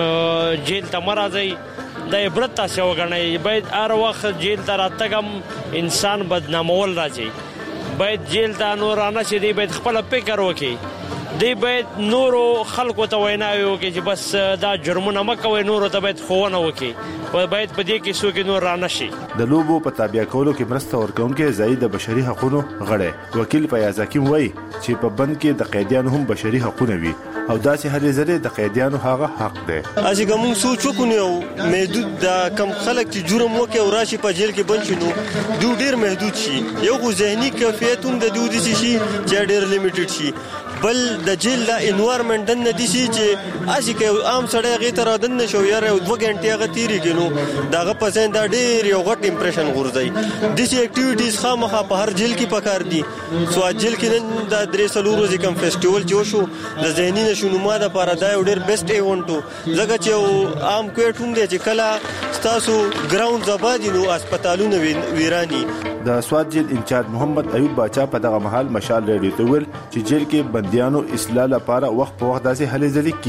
[SPEAKER 21] جیل ته مرزي د عبرت تاسو وګڼئ. باید هر وخت جیل ته راتګم انسان بدنامول راځي. باید جیل ته نور نه شي، دی باید خپل فکر وکړي. دی باید نورو خلکو ته ویناوي وکړي چې بس دا جرمونه مه کوئ، نورو ته باید ښوونه وکړي. باید په دې کې څوک نور را نه شي.
[SPEAKER 17] د لوبو په تابع کولو کې مرسته ورکوونکي ځای د بشري حقوقو غړی وکیل فیاض حکیم وایي چې په بند کې د قیدیانو هم بشري حقوق وي او داسې هلې ځلې د قیدیانو هغه حق دی.
[SPEAKER 5] اسی کوم سوچ وکړو محدود د کم خلک چې جرم وکړي او راشي په جیل کې بند شنو دوی ډیر محدود شي. یو خو ذهني کیفیت هم د دوی دي شي چې ډیر لیمیټډ شي. بل د جیل د انوایرنمنت نه دي شي چې اسی کې عام سړی غي تر دن نشو یاره دوه غنټه غ تیری کینو داغه پسند دا ډیر یو غټ امپریشن غورځي. د سی اکټیویټیز خامخا په هر جیل کې پکار دي. سو جیل کې نن د درې سلور ورځې کم فیسټیوال جوړ شو د ذهني نشونما د لپاره دا ډیر بیسټ ایونټو زګه چې عام کوټ هم دي چې کله تاسو ګراوند زبادي نو هسپتالونه ویرانی.
[SPEAKER 17] د سوات جیل انچارج محمد ایوب باچا په دغه محل مشال ریډیو ته ویل چې جیل کې بندیانو اصلاح لپاره وخت په وخت داسې هلې ځلې کیږي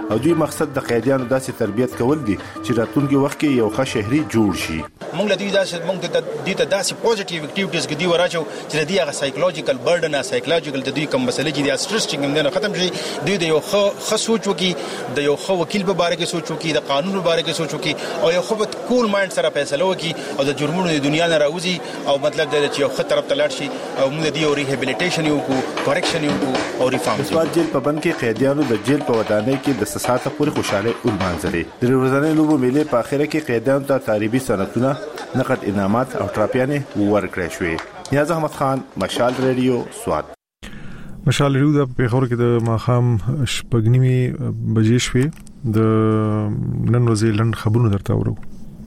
[SPEAKER 17] او دوی مقصد د قیدیانو داسې تربیت کول دي چې راتلونکي وخت کې یو ښه شهري جوړ شي.
[SPEAKER 3] موږ له دې داسې موږ د دې ته داسې پوزټیو اکټیویټیز کې دی وراچو چې د دې هغه سایکولوژیکل برډن او سایکولوژیکل د دوی کوم مسلې چې د سټرس چې موږ ختم شي دوی د یو ښه سوچ وکي د یو ښه وکیل په اړه کې سوچ وکي د قانون په اړه کې سوچ وکي او یو ښه کول مایند سره فیصله وکي او د جرمونو د دنیا نه راوځي او مطلب دا چې یو ښه طرف ته لاړ شي او موږ د دې ریهابیلیټیشن یو کو کریکشن یو کو او ریفارم.
[SPEAKER 17] سواد جیل په بند کې قیدیانو د جیل په ودانۍ کې د سساته پورې خوشاله ولمانځلې. د ورځنۍ لوبو میلې په اخره کې قیدیانو ته تعریبي سنتونه نقد انعامات او ټراپیانې ورکړې شوې. نیاز احمد خان، مشال ریډیو، سواد.
[SPEAKER 1] مشال ریډیو د پیښور کې د ماخام شپږنیمي بجې شوې. د نن ورځې لند خبرونه درته اورو.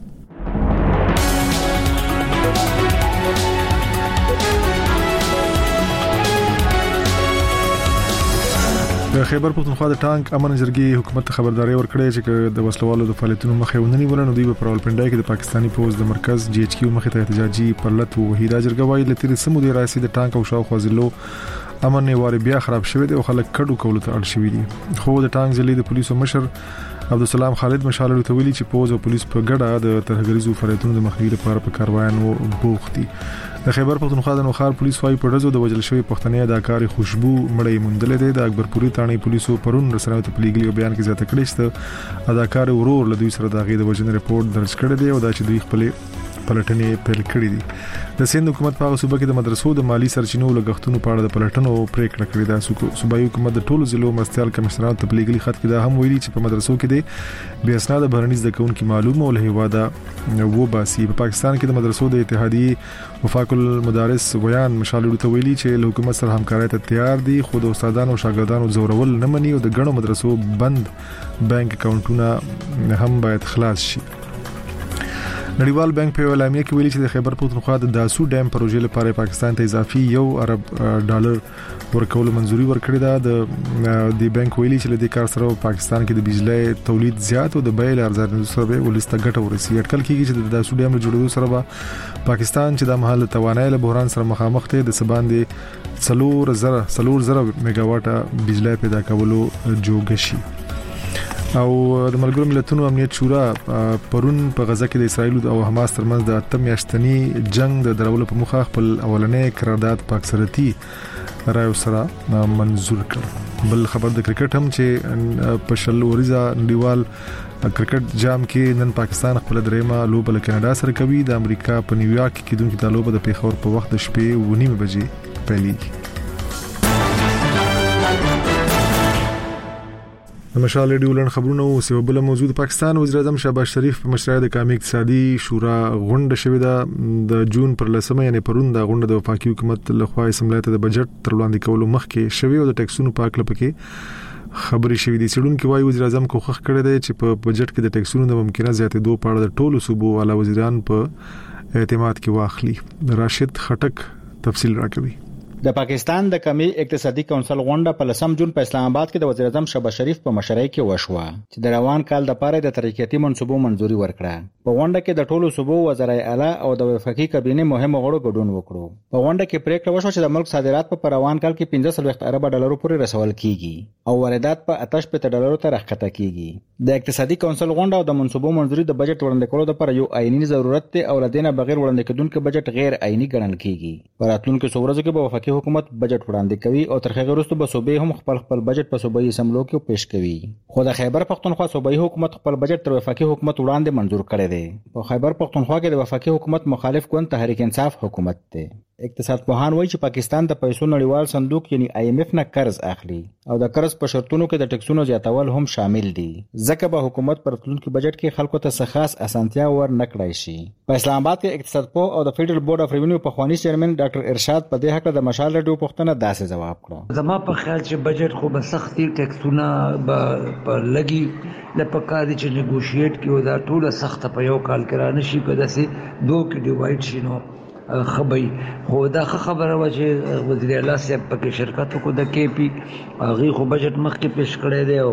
[SPEAKER 1] د خیبر پختونخوا د ټانک امن جرګې حکومت خبرداري ورکړې چې د وسلوالو د فعالیتونو مخه ونني ولنو دوی په راولپنډای کې د پاکستاني فوج د مرکز جی ایچ کیو مخه ته احتجاجي پرلط وهي د جرګه وايي لتر سمو د راسي د ټانک او شاوخوا ضلعو امن واري بیا خراب شوی دی او خلک کډو کول ته اړ شوی دي. خو د ټانک ضلع د پولیسو مشر عبدالسلام خالد مشال له تویلي چې فوج او پولیس په ګډه د ترهګریزو فعالیتونو د مخنیوي لپاره په کاروایانو بوخت دي. د خیبر پختونخوا د نوخار پولیس وايي په ډزو د وجل شوی پښتنې اداکار خوشبو مړی مندل دي. د اکبرپوري تانې پولیسو پرون رسنیو ته پلیګلی بیان کې زیاته کړی چې اداکار ورور له دوی سره دغه د وجن ریپورت درج کړی دی او دا چې دوی خپل پلټنې پیل کړې دي. د سند حکومت په صوبه کې د مدرسو د مالی سرچینو لګښتونو په اړه د پلټنو پریکړه کړې ده. صوبایي حکومت د ټولو ضلعو مرستيال کمشنرانو ته پلیګلی خط کې دا هم ویلي چې په مدرسو کې د بې اسناد بهرني زده کوونکو معلومه او له هواده و باسي. په پاکستان کې د مدرسو د اتحادیې وفاق المدارس ویان مشال ته ویلي چې له حکومت سره همکارۍ ته تیار دي خو د استادانو او شاګردانو زورول نه مني او د ګڼو مدرسو بند بانک اکاونټونه هم باید خلاص شي. نړیوال بانک په اعلامیه کې ویلي چې د خیبر پختونخوا د داسو ډیم پروژې لپاره پاکستان ته اضافي یو ارب ډالر ورکول منځوري ورکړې ده. د د بانک ویلي چې د دې کار سره پاکستان کې د بجلی تولید زیات او د بیل ارزان سره ولسته ګټه ورسي. اټکل کیږي چې د داسو ډیم له جوړېدو سره به پاکستان چې د محل توانایي له بحران سره مخامخ دی د سباندې څلور زره څلور زره میگا واټه بجلی پیدا کولو جوګ شي. او د ملګرو ملتونو امنیت شورا پرون په غزا کې د اسرایل او حماس ترمنځ د اتم میاشتنی جنگ د درولو په مخه خپل اولنې قرارداد په اکثریتي رایو سره منزور کړ. بل خبر د کرکټ هم چې په شل وريزه نړیوال کرکټ جام کې نن پاکستان خپل دریمه لوبه له کاناډا سره کوي. د امریکا په نیویارک کې کېدونکې د لوبه د پیښور په وخت د شپې و نیمه بجې پیلېږي. مشال ریډیو لن خبرونه او سیو بل موضوع د پاکستان وزیر اعظم شهباز شریف په مشرۍ د قومي اقتصادي شورا غونډه شوې ده د جون پر لسمه یعنی پرون د غونډه د وفاقي حکومت لخوا اسمبلی ته د بجټ تر وړاندې کولو مخکې شوې او د ټیکسونو په اړه پکې خبرې شوې دي. سړونکو وايي وزیر اعظم کوښښ کړی دی چې په بجټ کې د ټیکسونو د ممکنه زیاتېدو په اړه د ټولو صوبو والا وزیران په اعتماد کې واخلي. راشد خټک تفصیل راکوي.
[SPEAKER 22] د پاکستان د قومي اقتصادي کونسل غونډه په لسم جون په اسلام آباد کې د وزیر اعظم شهباز شریف په مشرۍ کې وشوه چې د روان کال د پاره د ترقیاتي منصوبو منځوري ورکړه. په غونډه کې د ټولو صوبو وزرای اعلی او د وفاقي کابینې مهم غړو ګډون وکړو. په غونډه کې پریکړه وشوه چې د ملک صادرات په روان کال کې پنځه سوه ارب ډالرو پورې رسول کیږي او واردات په اتش په ډالرو ته راښکته کیږي. د اقتصادي کونسل غونډه او د منصوبو منځوري د بجټ وړاندې کولو لپاره یو آئینی ضرورت دی او لدینه بغیر وړاندې کېدونکو بجټ غیر آئینی ګڼل کیږي. په راتلونکو څو ورځو کې به وفاقي حکومت بجټ وړاندې کوي او تر هغه وروسته به صوبې هم خپل خپل بجټ په صوبایي اسمبلو کې پیش کوي. خو د خیبر پختونخوا صوبایي حکومت خپل بجټ تر وفاقي حکومت وړاندې منزور کړی دی. په خیبر پختونخوا کې د وفاقي حکومت مخالف ګوند تحریک انصاف حکومت دی. اقتصاد پوهان وایي چې پاکستان د پیسو نړیوال صندوق یعنی آی ایم ایف نه قرض اخلي او د قرض په شرطونو کې د ټکسونو زیاتول هم شامل دي. ځکه به حکومت پر راتلونکي بجټ کې خلکو ته څه خاص اسانتیا ور نه کړای شي. په اسلام آباد کې اقتصاد پوه او د فیډرل بورډ اف ریونیو په خواني چیرمن ډاکټر ارشاد په دې حق د مشال ریډیو پښتنه داسې جواب کړ.
[SPEAKER 23] زما په خیال چې بجټ خو به سختي ټکسونه به لګي لپاره چې نیګوشیټ کیو دا ټول سخت په یو کال کې را نشي په داسې دوه کې ډیوایډ شي نو خبري خو دا خبره و چې وزیر اعلی صاحب پکې شرکت کو د کې پی هغه خو بجټ مخکې پیش کړی دی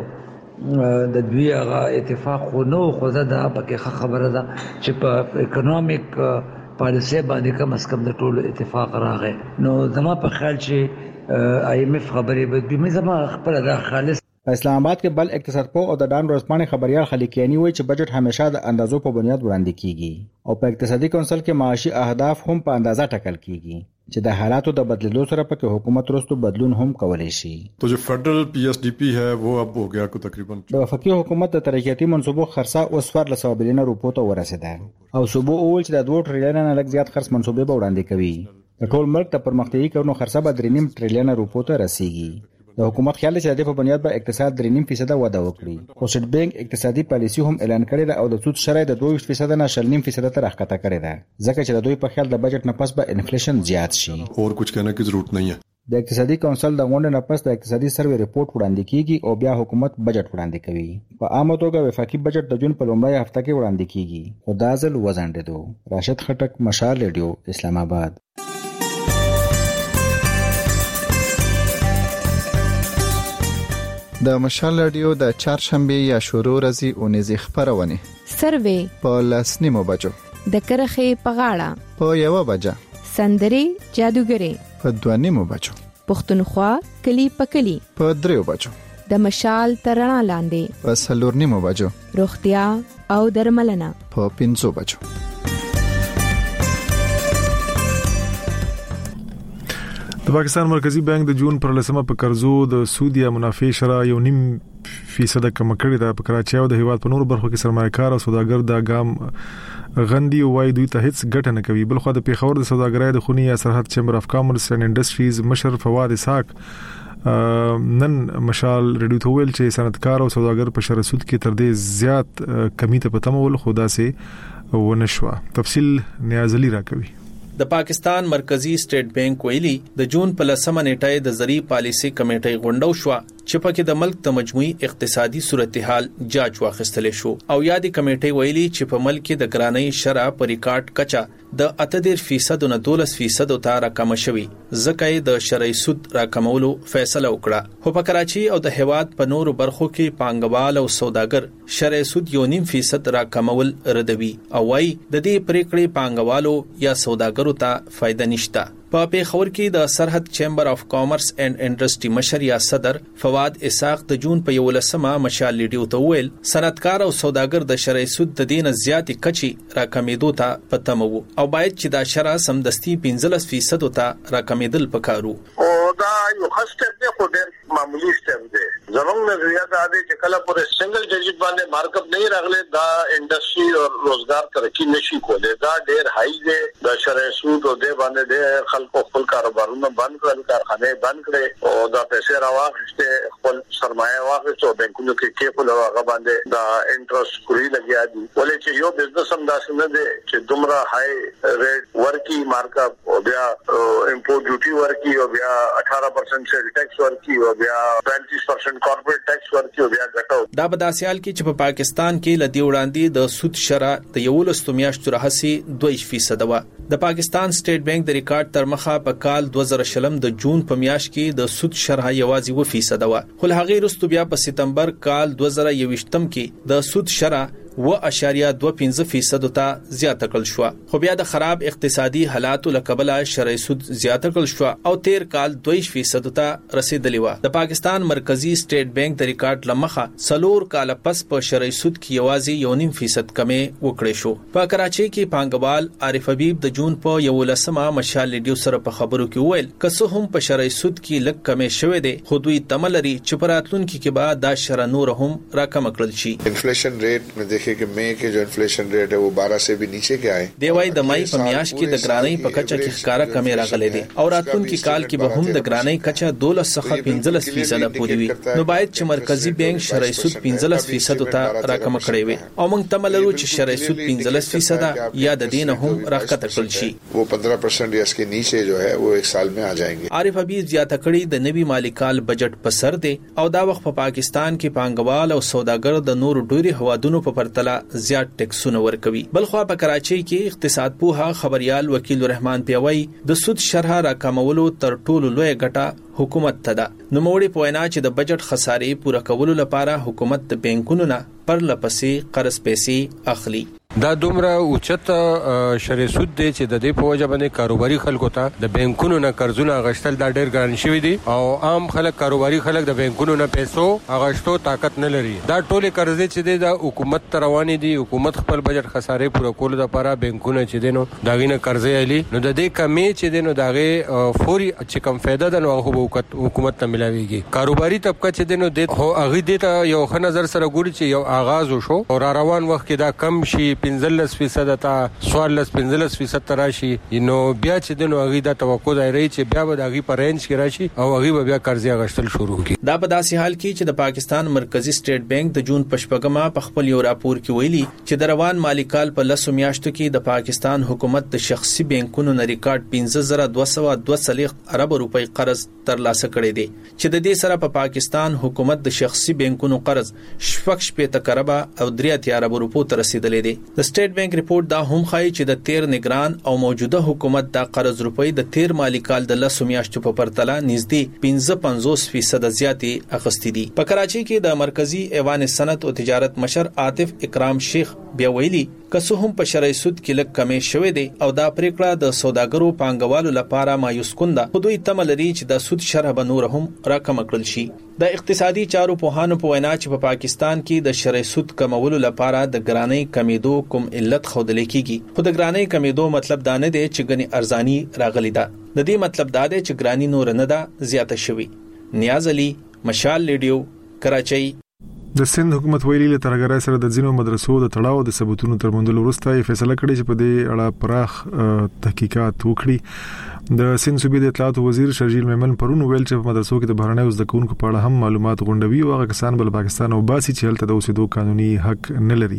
[SPEAKER 23] او د دوی هغه اتفاق خو نو خو دا پکې خبره ده چې په اکونومیک پالیسي باندې کم از کم د ټولو اتفاق راغی. نو زما په خیال چې آی ایم ایف خبرې به به زما خپل دا خالص
[SPEAKER 22] په اسلام آباد کې بل اقتصاد پوه او د ډان ورځپاڼې خبريال خلیقیانی وایي چې بجټ همیشه د اندازو په بنیاد وړاندې کیږي او په اقتصادي کونسل کې معاشي اهداف هم په اندازه ټاکل کیږي چې د حالاتو د بدلېدو سره پکې حکومت وروسته بدلون هم کولای شي.
[SPEAKER 6] تو جو فیڈرل پی ایس ڈی پی ہے وہ اب ہو گیا کو تقریبا
[SPEAKER 22] د وفاقي حکومت د ترقیاتي منصوبو خرڅه اوس ورله سو بلین روپو ته ورسېده او صوبو اول چې د دوه ټریلیون نه لږ زیات خرڅ منصوبې به وړاندې کوي. د ټول ملک د پرمختیايي کارونو خرڅه به درې نیم ټریلیون روپو ته رسیږي. د حکومت خیال چې د دې په بنیاد به اقتصاد درې نیم فیصد وده وکړي. خو سټ بانک اقتصادي پالیسی هم اعلان کړی دی او د سود شرای د دوه فیصد نه شل نیم فیصد ته راښکته کړی دی ځکه چې د دوی په خیال د بجټ نه پس به انفلیشن زیات شي.
[SPEAKER 6] اور کچھ کہنے کی ضرورت نہیں ہے.
[SPEAKER 22] د اقتصادي کونسل د غونډې نه پس د اقتصادي سروې ریپورت وړاندې کیږي او بیا حکومت بجټ وړاندې کوي. په عامه توګه وفاقي بجټ د جون په لومړۍ هفته کې وړاندې کیږي خو دا ځل وځنډېدو. راشد خټک، مشال ریډیو، اسلام آباد.
[SPEAKER 19] د مشال رادیو د چهارشنبه یا شروع ورځې اونیزې خبرونه
[SPEAKER 7] سروې
[SPEAKER 19] په لسنیمو بجو
[SPEAKER 7] د کرخې په غاړه
[SPEAKER 19] په یو بجه
[SPEAKER 7] سندري جادوګري
[SPEAKER 19] په دوانیمو بجو
[SPEAKER 7] پښتونخوا کلی په کلی
[SPEAKER 19] په دریو بجو
[SPEAKER 7] د مشال ترڼا لاندې
[SPEAKER 19] په سلورنیمو بجو
[SPEAKER 7] روغتیا او درملنه
[SPEAKER 19] په پنځو بجو.
[SPEAKER 1] د پاکستان مرکزی بانک د جون پر لسمه په قرضو د سود یا منافع شرا یو نیم فیصد کم کړی دا په کراچۍ او د هیواد په نور برخو کې سرمایه‌کار او سوداګر دا ګام غندي او وايي دوی ته هیڅ ګټه نه کوي. بلخو د پیښور د سوداګرۍ د خونی یا سرحد چیمبر اف کامرس اینڈ انډستریز مشر فواد اسحاق نن مشال ریډیو ته ویل چې صنعتکار او سوداګر په شر سود کې تر دې زیات کمی ته پتمول خدا سه ونشوا. تفصیل نیاز علی راکوي.
[SPEAKER 9] د پاکستان مرکزی سټیټ بانک ویلي د جون په لسمه نیټه د زری پالیسي کمیټې غونډه شو چې پکې د ملک د مجموعي اقتصادي صورتحال جاج واخیستل شو او یادي کمیټې ویلي چې په ملک د ګرانۍ شرح پر ریکارډ کچا د اتدیر فیصد نه دولس فیصد ته راکم شوی ځکه د شرعي سود راکمولو فیصله وکړه. خو په کراچۍ او د هیواد په نورو برخو کې پانګوال او سوداګر شرعي سود یو نیم فیصد راکمول ردوي او وايي د دې پریکړې پانګوالو یا سوداګرو ته فائدہ نشته. په پیښور کې د سرحد چیمبر اف کامرس اینڈ انډستری مشر یا صدر فواد اسحاق د جون په یو لسمه مشال لیډیو ته ویل صنعتکار او سوداګر د شرعي سود د دینه زیاتې کچي راکمېدو ته پتمو او باید چې دا شرع سمدستي پنځلس فیصد ته راکمېدل پکارو.
[SPEAKER 2] او دا یو خسته دی خو ډېر معمولی سټپ دی. زموږ نظریه دا دی چې کله پر سنگل ډیجیټ باندې مارک اپ نه راغله دا انډستری او روزګار ترقی نشي کولای. دا ډېر هاي دی د شرعي سود او د باندې د خلکو خپل کاروبارونه بند کړل، کارخانه بند کړي او دا پیسې راوخته خپل سرمایه واخیسته او بانکونو کې کې په هغه باندې دا انټرست کوي لګیا دي. ولې چې یو بزنس هم داسې نه دی چې دومره هاي ریټ ورکی مارک اپ او بیا امپورټ ډیوټي ورکی او بیا اٹھارہ پرسنٹ سیل ټیکس ورکی او بیا پینتیس پرسنٹ کارپوریټ ټیکس ورکی او بیا ګټو.
[SPEAKER 9] دا په داسیال کې چې په پاکستان کې لدی وړاندې د سود شرع د یو لس میاشتو راهسي دوه فیصد و. د پاکستان سټیټ بانک د ریکارډ تر مخه په کال دوه زره شلم د جون په میاشت کې د سود شرح یوازې و فیصد و. خو هغه وروسته بیا په سپتمبر کال دوه زره یوویشتم کې د سود شرح و اشاریه دوه پنځه فیصد ته زیاته کړل شو. خو بیا د خراب اقتصادي حالاتو لکبله شرعي سود زیاته کړل شو او تیر کال دوه فیصد ته رسیدلی و. د پاکستان مرکزی سټیټ بانک د ریکارډ لمخه سلور کال پس په شرعي سود کې یوازې یو نیم فیصد کمی وکړې شو. په کراچۍ کې پانګوال عارف حبیب د جون په یو لسمه مشال لیډیو سره په خبرو کې ویل کسه هم په شرعي سود کې لږ کمی شوه دي خو دوی تملري چې پراتلونکو کې به دا شرع نور هم راکم کړل شي.
[SPEAKER 24] انفلیشن ریټ में देखे कि मई के जो इन्फ्लेशन रेट है वो बारह से भी नीचे के आए.
[SPEAKER 9] دی وای د مای په میاشت کې د ګرانۍ په کچه کې ښکارا کمی راغلي دي او راتلونکو کال کې به هم د ګرانۍ کچه دولس څخه پنځلس فیصد پورې وي. نو باید چې مرکزی بانک شرعي سود پنځلس فیصد ته راکم کړی وي او موږ تملرو چې شرعي سود پنځلس فیصد یا د دین هم راکته کړل شي.
[SPEAKER 24] वो पंद्रह परसेंट या इसके नीचे जो है वो एक साल में आ जाएंगे.
[SPEAKER 9] عارف حبیب زیاته کړي د نوي مالی کال بجټ په سر دی او دا وخت په پاکستان کې پانګوال او سوداګر د نور ډوري هوادونو په پرتله زیات ټیکسونه ورکوي. بلخو په کراچۍ کې اقتصاد پوها خبريال وکیل رحمان پیوي د سود شرح راکمولو تر ټولو لوی ګټه حکومت ته ده. نو موړي په وینا چې د بجټ خسارې پوره کولو لپاره حکومت د بانکونو نه پر لپسې قرض پیسې اخلي.
[SPEAKER 8] دا دومره اوچت شرعي سود دی چې د دې په وجه باندې کاروباري خلکو ته د بانکونو نه قرضونه غشتل دا ډېر ګران شوی دي او عام خلک کاروباري خلک د بانکونو نه پیسو غشتو طاقت نه لري. دا ټول قرضې چې دی د حکومت ته روانې دي. حکومت خپل بجټ خسارې پوره کولو لپاره بانکونه چې دی نو داغې نه قرضې اخلي نو د دې کمې چې دی نو داغې فوري چې کم فایده ده نو هغه حکومت ته ملاويږي. کاروباري طبقه چې دی نو د هغه د ته یو ښه نظر سره ګوري چې یو آغاز وشو او را روان وخت کې دا کم شي پنځلس فیصد ته څوارلس پنځلس فیصد ته راشي نو بیا چې دی نو هغه د توقع دایره چې بیا به داغي په رینج کې راشي او هغه بیا قرضې غشتل شروع کړي.
[SPEAKER 9] دا په داسې حال کې چې د پاکستان مرکزی سټیټ بانک د جون پشپګما په خپل یو راپور کې ویلي چې د روان مالی کال په لسو میاشتو کې د پاکستان حکومت د شخصي بانکونو نه ریکارډ پنځه زره دوه سوه دوه څلوېښت ارب روپۍ قرض ترلاسه کړی دی چې د دې سره په پا پاکستان حکومت د شخصي بانکونو قرض شپږ شپېته کربه او درې اتیا ارب روپو ته رسیدلی دی. د سټیټ بانک ریپورت دا هم ښایي چې د تیر نگران او موجوده حکومت دا قرض روپۍ د تیر مالی کال د لسو میاشتو په پرتله نږدې پنځه پنځوس فیصد زیاتې اخیستې دي. په کراچۍ کې د مرکزی ایوان صنعت او تجارت مشر عاطف اکرام شیخ بیا ویلي که څه هم په شرعي سود کې لږ کمې شوې دی او دا پریکړه د سوداګرو پانګوالو لپاره مایوس کن ده خو دوی تمه لري چې د سود شرح به نور هم راکمه کړل شي. د اقتصادي چارو پوهانو په وینا چې په پا پاکستان کې د شرعي سود کمولو لپاره د ګرانۍ کمیدو کوم علت ښودل کیږي خو د ګرانۍ کمیدو مطلب دا نه دی چې ګنې ارزانی راغلی ده. د دې مطلب دا دی چې ګرانی نور نه ده زیاته شوی. نیاز علي، مشال ریډیو، کراچۍ.
[SPEAKER 1] د سند حکومت ویلي له ترګرای سره د ځینو مدرسو د تړاو د ثبوتونو ترمنځ وروسته فیصله کړې چې په دې اړه پراخ تحقیقات وکړي. د سند صوبې د اطلاعات وزیر شرجیل میمن پرون ویل چې په مدرسو کې د بهرنیو زده کوونکو په اړه هم معلومات غونډوي او هغه کسان بل پاکستان او باسي چې هلته د اوسېدو قانوني حق نه لري.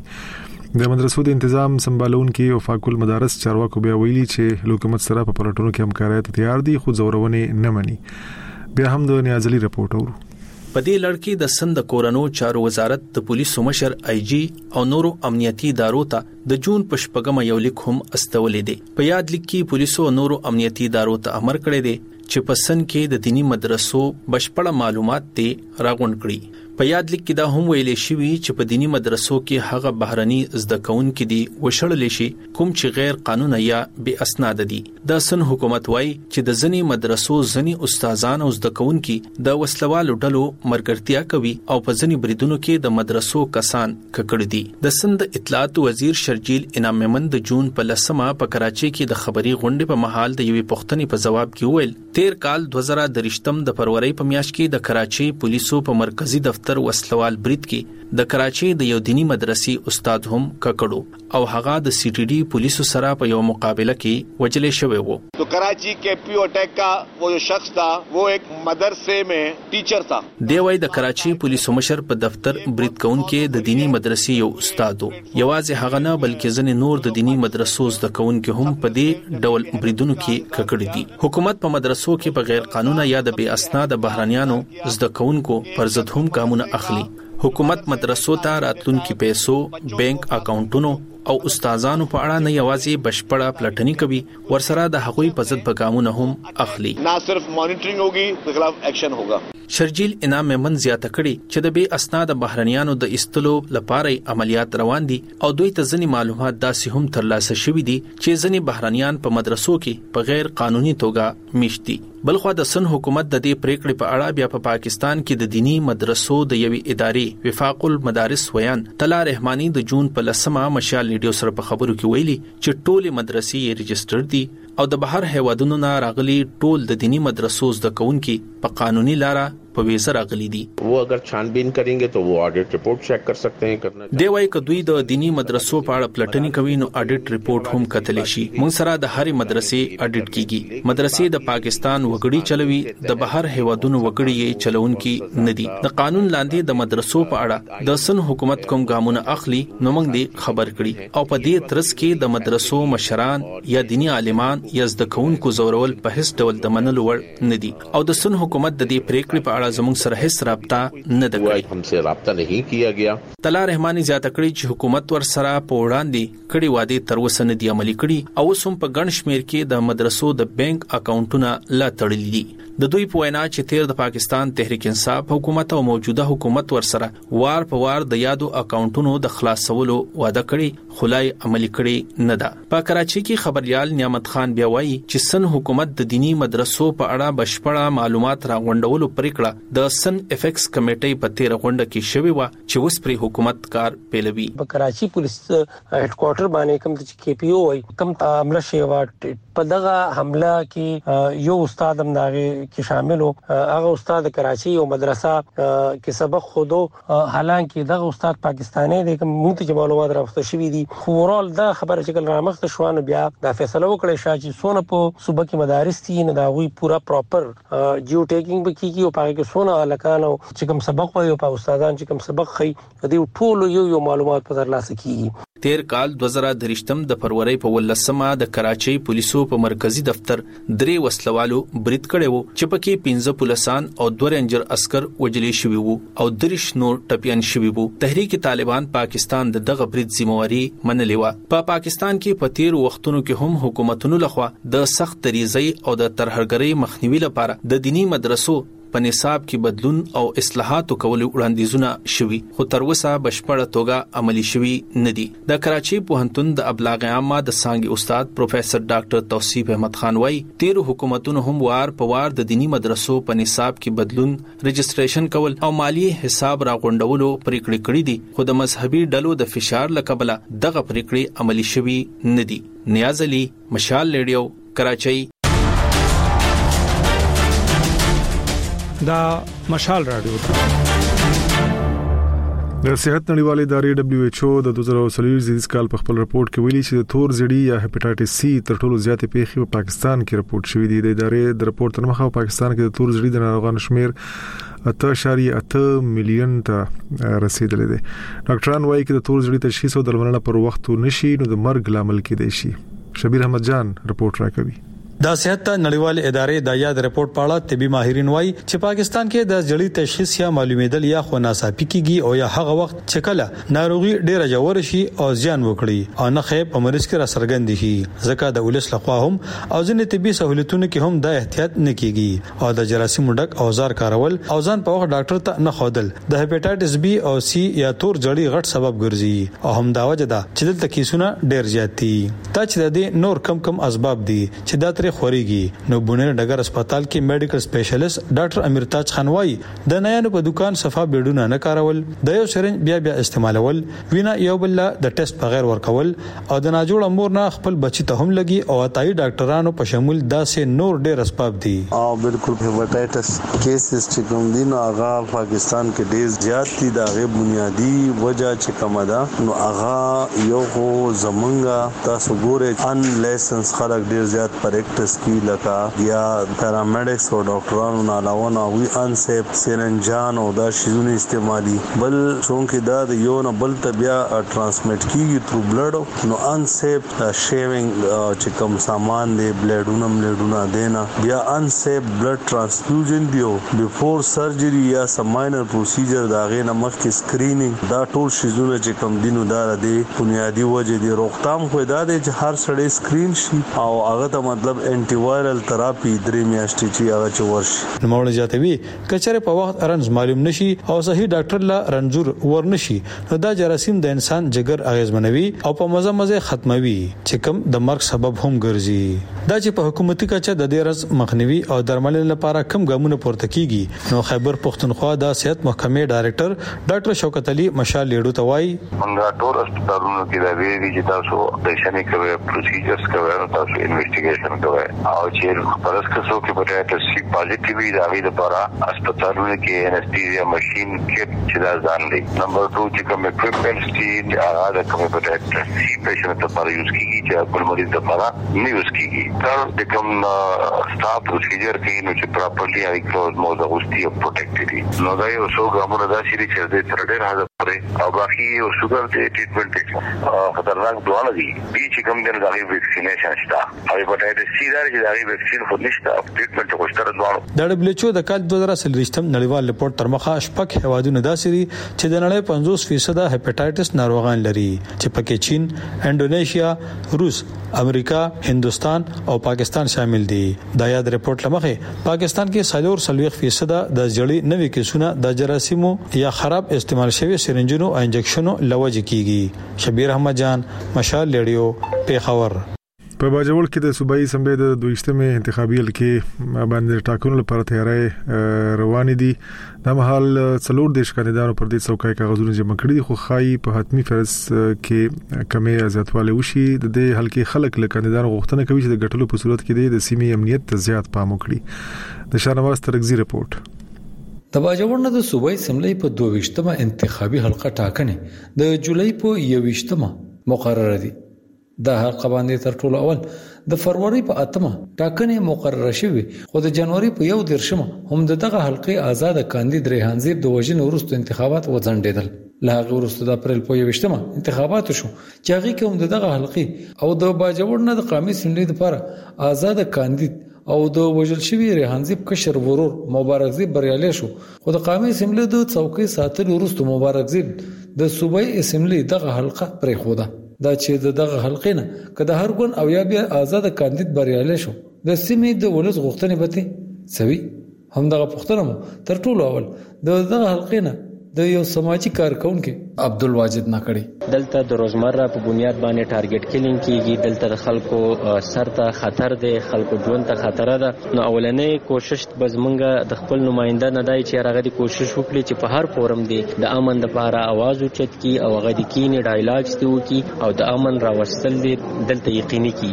[SPEAKER 1] د مدرسو د تنظیم سمبالونکو او فاکول مدارس چارواکو بیا ویلي چې حکومت سره په پلټونو کې همکاري ته تیار دي خو زورونه نه مني. بیا هم د نیازلي رپورټ اورو.
[SPEAKER 9] په دې لړ کې د سند کورونو چارو وزارت د پولیسو مشر آی جی او نورو امنیتي ادارو ته د جون په شپږمه یو لیک هم استولې دي. په یاد لیک کې پولیسو او نورو امنیتي ادارو ته امر کړی دی چې په سند کې د دینی مدرسو بشپړ معلومات ته راغونډ کړي. په یاد لیک کې دا هم ویلې شوی چې په دینی مدرسو کې هغه بهرني زده کوونکي دي وشړل شي کوم چې غیر قانوني یا بے اسناد دي. د سن حکومت وایي چې د ځنی مدرسو ځنی استادان او زده کوونکي د وسلوالو ډلو مرګرتیا کوي او په ځنی بریدونو کې د مدرسو کسان ککړ دي. د سند اطلاعات وزیر شرجیل انعام میمن د جون په لسمه په کراچۍ کې د خبري غونډې په محل د یوې پوښتنې په جواب کې ویل تیر کال دوه زره درشتم د فروری په میاشت کې د کراچۍ پولیسو په مرکزی دفتر تر وسلوال برید کې د کراچۍ د یو دینی مدرسې استاد هم ککړو او هغه د سی ټی ډی پولیسو سره په یو مقابله کې وجلې شوی وو.
[SPEAKER 10] تو کراچی کے پیو اٹیک کا وہ جو شخص تھا وہ ایک مدرسے میں ٹیچر تھا.
[SPEAKER 9] دی وای د کراچۍ پولیسو مشر په دفتر برید کونکو د دینی مدرسې یو استاد وو. یوازې هغه نه بلکې ځنې نور د دینی مدرسو زده کوونکو هم په دې ډول بریدونو کې ککړ دي. حکومت په مدرسو کې په غیر قانوني یا د بے اسناد بهرانيانو زده کوونکو پر ضد هم ګامونه اخلي. حکومت مدرسو ته راتلونکي پیسو، بانک اکاونټونو او استادانو په اړه نه یوازې بشپړه پلټنی کوي ورسره د هغوی په ضد پیغامونه هم اخلي.
[SPEAKER 10] نه صرف مانیټرینګ ہوگی د خلاف ایکشن ہوگا.
[SPEAKER 9] شرجیل انعام میمن زیاته کړي چې د بے اسناد بهرانيانو د استلو لپاره عملیات روان دي او دوی ته ځنی معلومات داسې هم ترلاسه شوي دي چې ځنی بهرانيان په مدرسو کې په غیر قانوني توګه میشتي. بلخو د سن حکومت د دې پریکړې په اړه بیا په پا پاکستان کې د دینی مدرسو د یوې ادارې وفاق المدارس ویان طلا رحمانی د جون په لسمه مشال ریډیو سره په خبرو کې ویلي چې ټولې مدرسې یې رجسټر دي او د بهر هیوادونو نه راغلي ټول د دینی مدرسو زده کوونکي په قانوني لاره په ویزه راغلي دي.
[SPEAKER 11] वो अगर छानबीन करेंगे तो वो ऑडिट रिपोर्ट चेक कर सकते हैं. करना
[SPEAKER 9] دی وای ک دوی د دینی مدرسو په اړه پلټنی کوي نو اډیټ ریپورت هم کتلی شي. مونږ سره د هرې مدرسې اډیټ کیږي. مدرسې د پاکستان وګړي چلوي د بهر هیوادونو وګړي یې چلونکي نه دي. د قانون لاندې د مدرسو په اړه د سن حکومت کوم ګامونه اخلي نو موږ دې خبر کړي او په دې ترڅ کې د مدرسو مشران یا دینی عالمان یا زده کوونکو زورول په هیڅ ډول د منلو وړ نه دي او د سن حکومت د دې پریکړې په اړه اړه زموږ سره هیڅ رابطه نه ده کړې.
[SPEAKER 11] हमसे رابطه नहीं किया गया.
[SPEAKER 9] طلا رحماني زیاته کړې چې حکومت ور سره په وړاندې کړي وعده تر اوسه نه دي عملي کړي او اوس هم په ګڼ شمېر کې د مدرسو د بانک اکاونټونه لا تړلي دي. د دوی په وینا چې تیر د پاکستان تحریک انصاف حکومت او موجوده حکومت ور سره وار په وار د یادو اکاونټونو د خلاصولو وعده کړي خلای عملي کړي نه ده. په کراچي کې خبريال نعمت خان بیا وایي چې سن حکومت د دینی مدرسو په اړه بشپړه معلومات راغونډولو پریکړه د سن افیکس کمیټې په تیر غونډه کې شوی و چې اوس پر حکومت کار پیلوي.
[SPEAKER 12] په کراچي پولیس هډ کوارټر باندې کوم چې کې پی او وای کوم حمله شوی په دغه حمله کې یو استاد هم داغه کې شامل وو. هغه استاد کراچي او مدرسه کې سبق خودو حالانکه دغه استاد پاکستاني دی کوم مونږ معلومات راوخته شوی دي. اورال دا خبره چې کله رامخته شوانه بیا دا فیصله وکړي چې سونه په صوبه کې مدارس دي نه دا وی پورا پراپر جیو ټیکینګ به کیږي او پاره کې سونه الکانو چې کوم سبق وایي او په استادان چې کوم سبق خي دی ټول یو یو معلومات په ترلاسه کیږي.
[SPEAKER 9] تیر کال دوه زره درشتم د فروری په ولسمه د کراچۍ پولیسو په مرکزی دفتر درې وسلوالو برید کړي وو چې پکې پنځه پولیسان او دوه رینجر عسكر وجلې شوي وو او درش نور ټپيان شوي وو. تحریک طالبان پاکستان د دغه برید ذمہواری منلې و. په پا پاکستان کې په تیر وختونو کې هم حکومتونو لخوا د سخت دریزي او د ترهګرۍ مخنیوي لپاره د دینی مدرسو په نصاب کې بدلون او اصلاحاتو کولو وړاندیزونه شوي خو تر اوسه بشپړه توګه عملی شوي نه دي. د کراچي پوهنتون د ابلاغ عامه د څانګې استاد پروفیسور ډاکټر توصیف احمد خان وايي تیر حکومتونو هم وار په وار د دینی مدرسو په نصاب کې بدلون رجسټریشن کول او مالی حساب راغونډولو پریکړې کړې دي خو د مذهبي ډلو د فشار لکبله دغه پریکړې عملی شوي نه دي. نیاز علي، مشال ریډیو، کراچي.
[SPEAKER 13] دا مشال رادیو
[SPEAKER 1] د صحت نړیوالې ادارې دبليو ایچ او د دوه زره څلور کال په خپل رپورت کې ویلي چې د تور زړی یا هپاتایټس سی تر ټولو زیاتې پیښې په پاکستان کې رپورت شوې دي. د ادارې د رپورت تر مخه پاکستان کې د تور زړی د ناروغانو شمیر اته اعشاریه اته میلیون ته رسیدلی دی. ډاکټران وایي چې د تور زړی تشخیص او درملنه پر وخت نشي نو د مرګ لامل کېدای شي. شبیر احمد جان رپورت راکوي.
[SPEAKER 14] د صحت نړیوال ادارې د یاد رپورت په اړه طبي ماهرین وایي چې پاکستان کې د جړی تشخیص یا معلومېدل یا خو ناڅاپي کیږي او یا هغه وخت چې کله ناروغي ډیره ژور شي او زیان وکړي او نه خې په مریض کې را څرګند شي. ځکه د ولس لخوا هم او ځینې طبي سہولتونو کې هم د احتیاط نه کیږي او د جراثیم ډک اوزار کارول او ځان په وخت ډاکټر ته نه خودل د هپاتایټس بی او سی یا تور جړی غټ سبب ګرځي او هم دا وجه ده چې دلته کیسونه ډیر زیات دي. دا چې د دې نور کم کم اسباب دي چې دا تر خوريږي نو بونیر ډګر هسپتال کې میډیکل سپیشلیست ډاکټر امیرتاج خان وايي د نایانو په دکان صفه بیډونه نه کارول، د یو سرنج بیا بیا استعمالول، وینا یو بل د ټیسټ بغیر ورکول او د ناجوړ امور نه خپل بچی ته هم لګي او اتای ډاکټرانو په شمول داسې نور ډېر اسباب دي.
[SPEAKER 15] او بالکل هپاتایټس کیسز چې کوم دي نو هغه پاکستان کې ډېر زیات دي. دا غي بنیادی وجہ چې کومه ده نو هغه یو خو زمونږه تاسو ګوره ان لایسنس خلک ډېر زیات پریکټس کی لکه یا پیرامیډکس او ډاکټرانو نه علاوه نه وی ان سیف سرنجان او دا شیونه استعمالي بل څونکه دا د یو نه بل ته بیا ترانسمیټ کیږي تھرو بلډ نو ان سیف شیوینګ چې کوم سامان دی بلډونه ملډونه دینا بیا ان سیف بلډ ترانسفیوژن دیو بیفور سرجری یا سم ماینر پروسیجر دا غي نه مخکې سکرینینګ دا ټول شیزونه چې کوم دینو دا دی بنیادی وجه دی. روغتام خو دا دی چې هر سړی سکرین شي او هغه ته مطلب انټي وایرل تراپی درې میاشتې چې هغه چورشي.
[SPEAKER 14] نوموړ جاتوي کچره په وخت ارنز معلوم نشي او صحیح ډاکټر لا رنځور ورنشي نو دا جراثیم د انسان جګر اغیزمنوي او په مزه مزه ختموي چې کوم د مرګ سبب هم ګرځي. دا چې په حکومتي کچه د دې رز مخنیوي او درملنې لپاره کم ګامونه پورته کیږي نو خیبر پختونخوا د صحت محکمې ډایریکټر ډاکټر شوکت علي مشال لیډو ته وایي
[SPEAKER 2] موږ ټول هسپتالونو کې دا ویلي چې تاسو اپریشن کوي پروسیجرز کوي او تاسو انویسټیګیشن کوي او چې پرس کسو کې هپاتایټس سی پازیټیو وي دا غي لپاره هسپتالونو کې انستیزیا ماشين کې چې دا ځان دی. نمبر دوه چې کوم اکوپمنټس دي هغه د کوم هپاتایټس سی پیشنټ لپاره یوز کیږي چې بل مریض لپاره نه یوز کیږي. تر د کوم سټاپ پروسیجر کې نو چې پراپرلی هغه کلوز موضوع غوستي او پروټیکټډ دي نو دا یو څو ګامونه دا شي چې د تر ډېر او باقي او شوګر د ټریټمنټ خطرناک دواړه دي دي چې کوم د دغه ویکسینیشن شته او هیپاټایټس سی دغه چې دغه ویکسین خو نشته ټریټمنټ خو شته دواړه
[SPEAKER 14] د دبليو ایچ او د کال دوه زره څلوېښتم نړیوال رپورت تر مخه شپږ هیوادونه داسې دي چې د نړۍ پنځوس فیصد هیپاټایټس ناروغان لري چې پکې چین، انډونیشیا، روس، امریکا، هندستان او پاکستان شامل دي. دا یاد رپورت لمخه پاکستان کې سلور سلويخ فیصد د جړی نوې کیسونه د جراثیمو یا خراب استعمال شوی سرنجونو او انجکشنو لوجه کیږي. شبیر احمد جان، مشال لیډیو، پیښور.
[SPEAKER 1] په باجوړ کې د صوبایي اسمبلی د دویشتمې انتخابي حلقې باندې ټاکنو لپاره تیاری روان دي. د مهال څلور دیش کاندیدانو پر دې څوکۍ کاغذونه جمع کړي دي، خو خای په حتمی فرض کې کمې ازادواله وشي. د دې حلقې خلک له کاندیدانو غوښتنه کوي چې د ګټلو په صورت کې د سیمې امنیت ته زیات پام وکړي. د شاهنواز ترغزي رپورت.
[SPEAKER 4] د باجوړ نه د صوبایي اسمبلی په دویشتمه انتخابي حلقه ټاکنې د جولای په یوویشتمه مقرره دي. د حلقه باندې تر ټولو اول د فروری په اتمه ټاکنې مقرره شوې، خو د جنوري په یو دیرشمه هم دغه حلقې آزاد کاندید ریحان زیب د وژنې وروسته انتخابات وځنډېدل. له هغه وروسته د اپریل په یوویشتمه انتخابات شو چې هغه کې هم دغه حلقې او د باجوړ نه د قومي اسمبلی لپاره آزاد کاندید او د وژل شوی ریحان زیب کشر ورور مبارک زیب بریالي شو، خو د قومي اسمبلی د څوکۍ ساتلو وروسته مبارک زیب د صوبایي اسمبلی دغه حلقه پرې خوده. دا چې دغه حلقې نه کده هر ګون او یا بیا آزاد کاندید بریالي شو، د سیمې د ولس غوښتنې به سوي. هم دغه پښتنه تر ټولو اول دغه حلقې نه د یو سماجی کارکونکو عبدالواجد ناکړي
[SPEAKER 16] دلته د روزمره په بنیاد باندې ټارګټ کیلینګ کیږي. دلته د خلکو سر ته خطر دی، خلکو ژوند ته خطر ده. نو اولنې کوشش به زمونږ د خپل نماینده نه دی چې هغه د کوشش وکړي چې په هر فورم دی د امن لپاره आवाज اوچت کی او هغه د کینې ډایلاګ ستو کی او د امن راوستل دي دلته یقیني کی.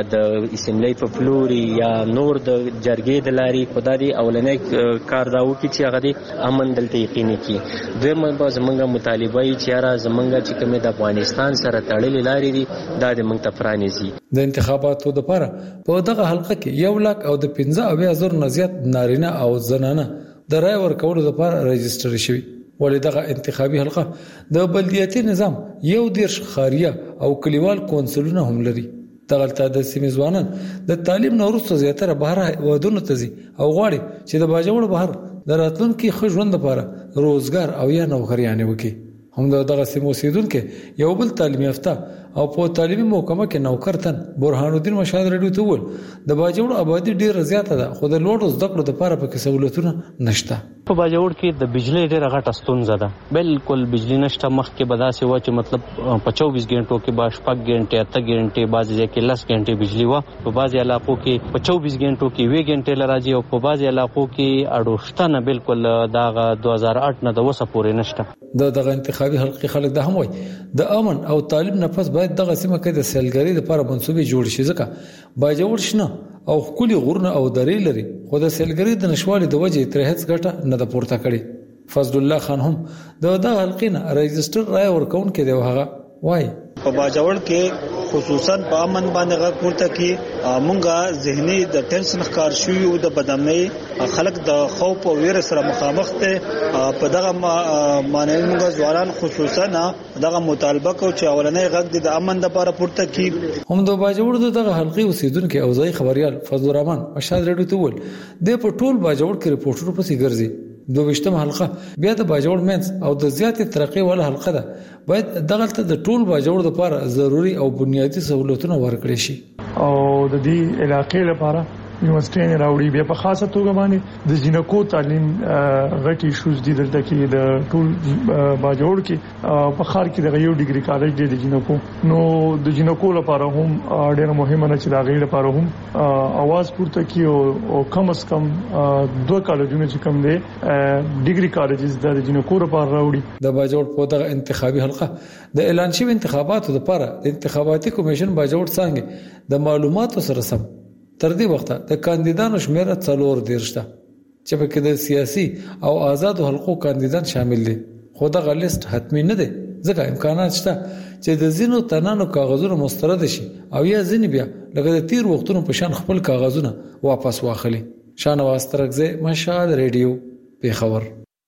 [SPEAKER 16] د اسمبلی په فلوري یا نور د جرګې د لاري خدای دی اولنې کار داو کی چې هغه د امن دلته یقیني کی. دویمه به زمونږ مطالبه یې چې را زمونږ چې کومه د افغانستان سره تړلې لارې دي دا د موږ ته پرانیزي.
[SPEAKER 4] د انتخاباتو لپاره په دغه حلقه کې یو لک او د پنځه اویا زر نه زیات نارینه او زنانه د رای ورکولو لپاره رجستر شوي. ولې دغه انتخابي حلقه د بلدیاتي نظام یو دیرش خاریه او کلیوال کونسلونه هم لري. دغلته د سیمې ځوانان د تعلیم نه وروسته زیاتره بهر ودونو ته ځي او غواړي چې د باجوړ بهر د راتلونکي ښه ژوند لپاره روزګار او یا نوکریانې وکړي. هم دغه سیمو اوسیدونکو یو بل تعلیم یافته او په تعلیمي محکمه کې نوکرتن برهان الدین مشهد رډیو ته ول د باجوړ آبادی ډیره زیاته ده، خو د لوړو زده کړو لپاره پکې سہولتونه نشته.
[SPEAKER 16] په باجوړ کې د بجلی ډیره غټه ستونزه ده، بالکل بجلی نشته. مخکې به داسې و چې مطلب په چوبیس غنټو کې به شپږ غنټې اته غنټې بعضې ځای کې لس غنټې بجلی و، په بعضې علاقو کې په چوبیس غنټو کې وی غنټې لراځي او په بعضې علاقو کې اډوشته نه بالکل دغه دوه زره اته نه د وسه پورې نشته.
[SPEAKER 4] د دغه انتخابي حلقې خلک د هم وای د امن او تعلیم نه پس باید دغه سیمه کې د سیلګری لپاره منسوبې جوړ شي، ځکه باجوړ شنه او خولي غورنه او درې لري، خو د سیلګری د نشوالي د وجې تر هیڅ ګټه نه د پورته کړي. فضل الله خان هم د دغه حلقې نه رجستر رای ورکون کې دی. هغه وای
[SPEAKER 18] په باجوړ کې خصوصا په امن باندې غږ پورته کی مونږه ذهني د ټینشن ښکار شوی او د بدامنۍ خلک د خوف او ویره سره مخامخ ته په دغه معنی مونږه ځوانان خصوصا دغه مطالبه کو چې اولنې غږ د امن لپاره پورته کی.
[SPEAKER 4] هم د باجوړ دغه حلقې اوسیدونکو او ځای خبريال فضل الرحمن مشهد رډیو ته ول د په ټول باجوړ کې رپورټر پسې ګرځي. دویشتمه حلقه بیا د باجوړ مینس او د زیاتې ترقی ول حلقه ده، باید دغه ته د ټول باجوړ لپاره ضروری او بنیادی سہولتونه ورکړي شي
[SPEAKER 20] او د دې علاقې لپاره یونیورسيټي راوړي. بیا په خاصه توګه باندې د جنکو تعلیم غټي شوز دي دلته کې د ټول باجوړ کې په خار کې د یو ډیګري کالج دی د جنکو، نو د جنکو لپاره هم ډېر مهمه نه چې دا غیر لپاره هم आवाज پورته کی او کم از کم دوه کالجونه چې کم دي ډیګري کالجز د جنکو لپاره راوړي.
[SPEAKER 4] د باجوړ په دغه انتخابي حلقه د اعلان شوی انتخاباتو لپاره د انتخاباتي کمیشن باجوړ څنګه د معلوماتو سره سم تر دې وخته د کاندیدانو شمېر څلور دیرشته چې پکې د سیاسي او آزاد حلقو کاندیدان شامل دي، خو دغه لیست حتمی نه دی ځکه امکانات شته چې د زینو تنانو کاغذونه مسترد شي او یا ځینې بیا لکه د تیر وختونو په شان خپل کاغذونه واپس واخلي. شاهنواز ترغزي، مشهد رادیو، پیښور.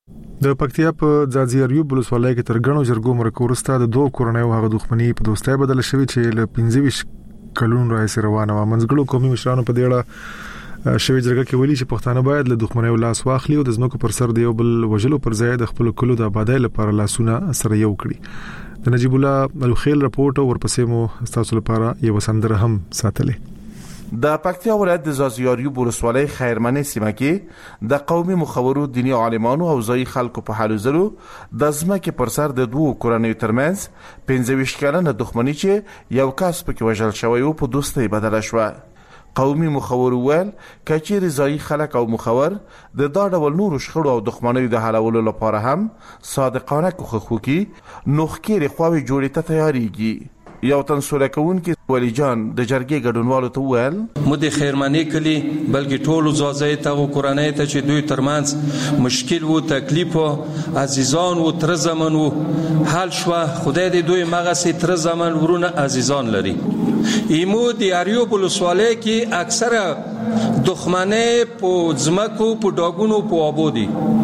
[SPEAKER 1] د پکتیا په ځاځي اریوب ولسوالۍ کې تر غنو جرګو مرکورسته د دوه کورنیو هغه دښمنی په دوستۍ بدل شوی چې ل پنځه ویشت کلون راځي روانه و منځګړو قومي مشرانو په دې اړه شوی جرګه کې ویلي چې پښتانه باید له دښمنۍ لاس واخلي او د ځمکو پر سر د یو بل وجلو پر ځای د خپل کلو د آبادی لپاره لاسونه سره یو کړي. د نجیب الله الخیل رپورټ او ورپسې مو تاسو لپاره یو سندره هم ساتلې.
[SPEAKER 3] د پکتیا ولایت د زازیاریو ولسوالۍ خیرمنې سیمه کې د قومي مخورو دینی عالمانو او ځای خلکو په حالو زلو د ځمکې پر سر د دوه کورنیو ترمنځ پنځه ویشت کلنه دښمنی چې یو کس پکې وژل شوی او په دوستۍ بدله شوه. قومي مخور ول کچېر ځای خلک او مخور د دا ډول نور شخړو او دښمنۍ د حلولو لپاره هم صادقانه کوخوکی نوخکېر خواوي جوړې ته تیاریږي. یو تن سوله کون کې ولی جان د جرګې ګډونوالو ته ویل
[SPEAKER 5] مو د خیرمنې کلی بلکې ټولو ځازې ته او قرانې ته چې دوی ترمنځ مشکل وو تکلیف او عزیزان وو تر زمن وو حل شو. خدای دې دوی مغه سي تر زمن ورونه عزیزان لري. ایمو د اریوب ولسوالۍ کې اکثره دښمنۍ په ځمکو په ډاګونو په آبادی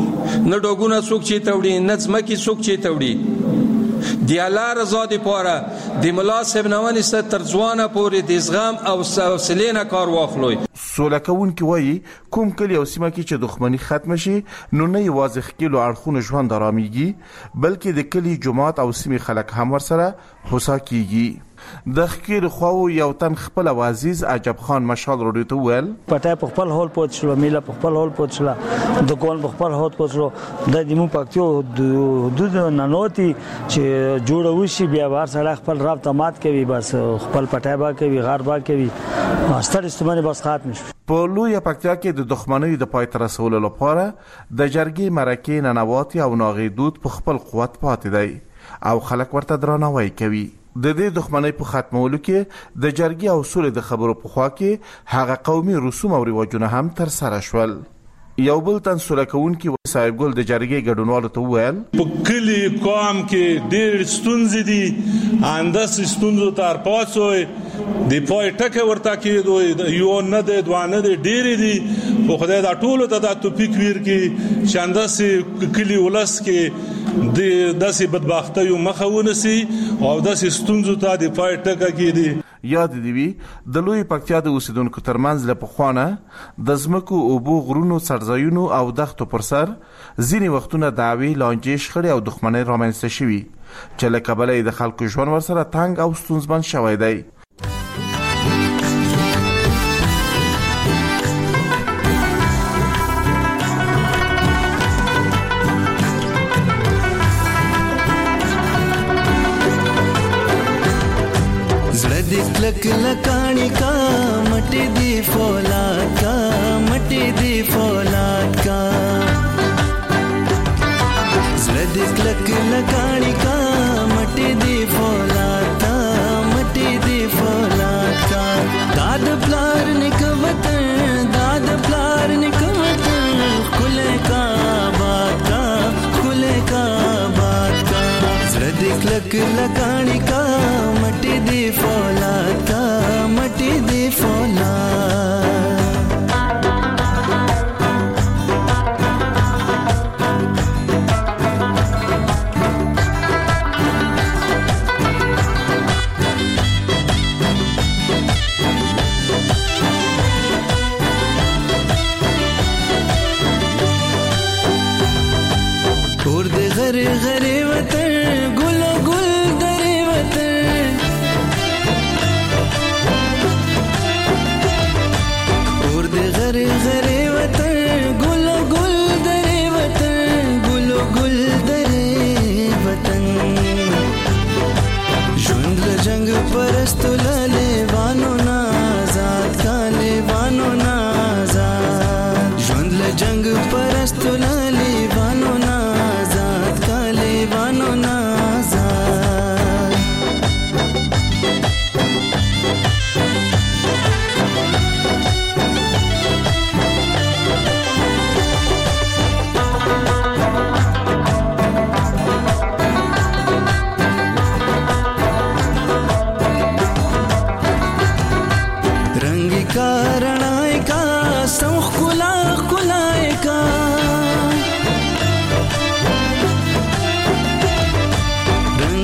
[SPEAKER 5] نه ډاګونه څوک چې توړي نه ځمکې څوک چې توړي. دی الله رضا دی پاره دی ملا صاحب نوانی ست ترځوانه پورې د زغم او حوصله نه کار واخلوي.
[SPEAKER 3] سوله کون کې وایي کوم کلی او سیمه کې چې دښمنی ختم شي نو نه یوازې خکلو اړخونه ژوند آراميږي بلکې د کلی جماعت او سیمه خلک هم ورسره هوسا کیږي. د خکیر خو یو تن خپل عزیز عجب خان مشال وروډی ته ول
[SPEAKER 17] پټه په خپل هول پوت شو میله په خپل هول پوت شو د کول په خپل هول پوت شو د دمو پکتیو حدود ننوتی چې جوړ وشي بیا بار سره خپل رابطه مات کوي بس خپل پټه با کوي غار با کوي ستر استعمال بس ختم شي.
[SPEAKER 3] په لوی پکتیا کې د دښمنۍ د پای تر رسولو لپاره د جرګې مرکې ننواتي او ناغې دود په خپل قوت پاتې دی او خلک ورته درناوی کوي. د دې دښمنۍ په ختمولو کې د جرګې او اصول د خبرو په خوا کې هغه قومي رسوم او رواجونه هم تر سره شول. یو بل تن سوله کون کې صاحب ګل د جرګې ګډونوالو ته وویل
[SPEAKER 21] په کلی قوم کې ډېر ستونزې دي انداس ستونزو تر پاسوي د پای ټکه ورته کې یو نه د دوانه د ډېری دي خو خدای دا ټولو ته د توفیق ورکړي چې انداس کلی ولس کې د داسې بدبختۍ مخاونه سي او داسې ستونزو ته د پای ټکه کې دي.
[SPEAKER 3] یاد دی وی د لوی پکتیا د اوسیدونکو ترمنځ له پخوانه د زمکو او بو غرونو سرځایونو او دښتو پر سر ځینی وختونه دعوی لانجې شخړې او دښمنۍ رامنځته شوي چې له کبله د خلکو ژوند ورسره تنګ او ستونزمن شوی دی.
[SPEAKER 25] लक लकानी का मटे दी फौलाद का मटे दी फौलाद का जरदिक लक लकानी का मटे दी फौलाद का मटे दी फौलाद का दाद प्लार निकवतन दाद प्लार निकवतन खुले का बात का खुले का बात का जरदिक लक लकानी का मटे दी फौलाद का मटे दी फौलाद. और दे घरे घरे वतन गुलो गुल दरे वतन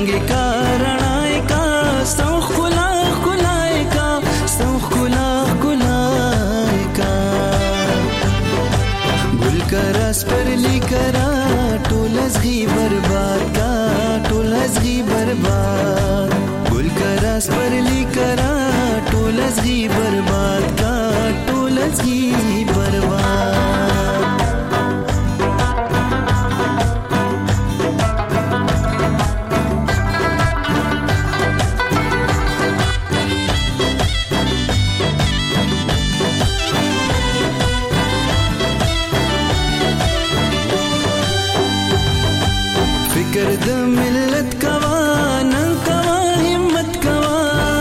[SPEAKER 25] रंग का रणाए का सौख खुला खुलाए का सौख खुला खुलाए का गुल का रस पर लिकरा टोलसगी बर्बाद का टोलसगी बर्बाद गुल का रस पर लिकरा टोलसगी बर्बाद का टोलसगी बर्बाद फिकर द मिल्लत कवा न कवा हिम्मत कवा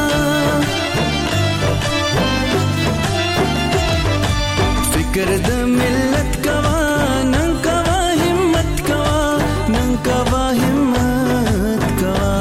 [SPEAKER 25] फिकर द मिल्लत कवा न कवा हिम्मत कवा न कवा हिम्मत कवा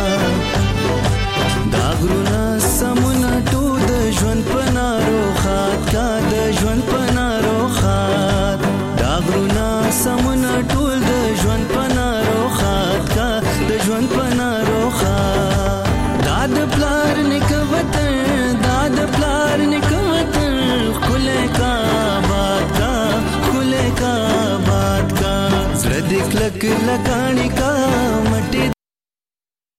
[SPEAKER 25] दागरुना समुना टू द ژوند پنارو خات کا د ژوند پنارو خات दागरुना समुना टول د ژوند پنارو خات کا د ژوند پنارو خات داد پلار نکوتن داد پلار نکوتن خله کا بات کا خله کا بات کا زړه دې کلک لکانی کا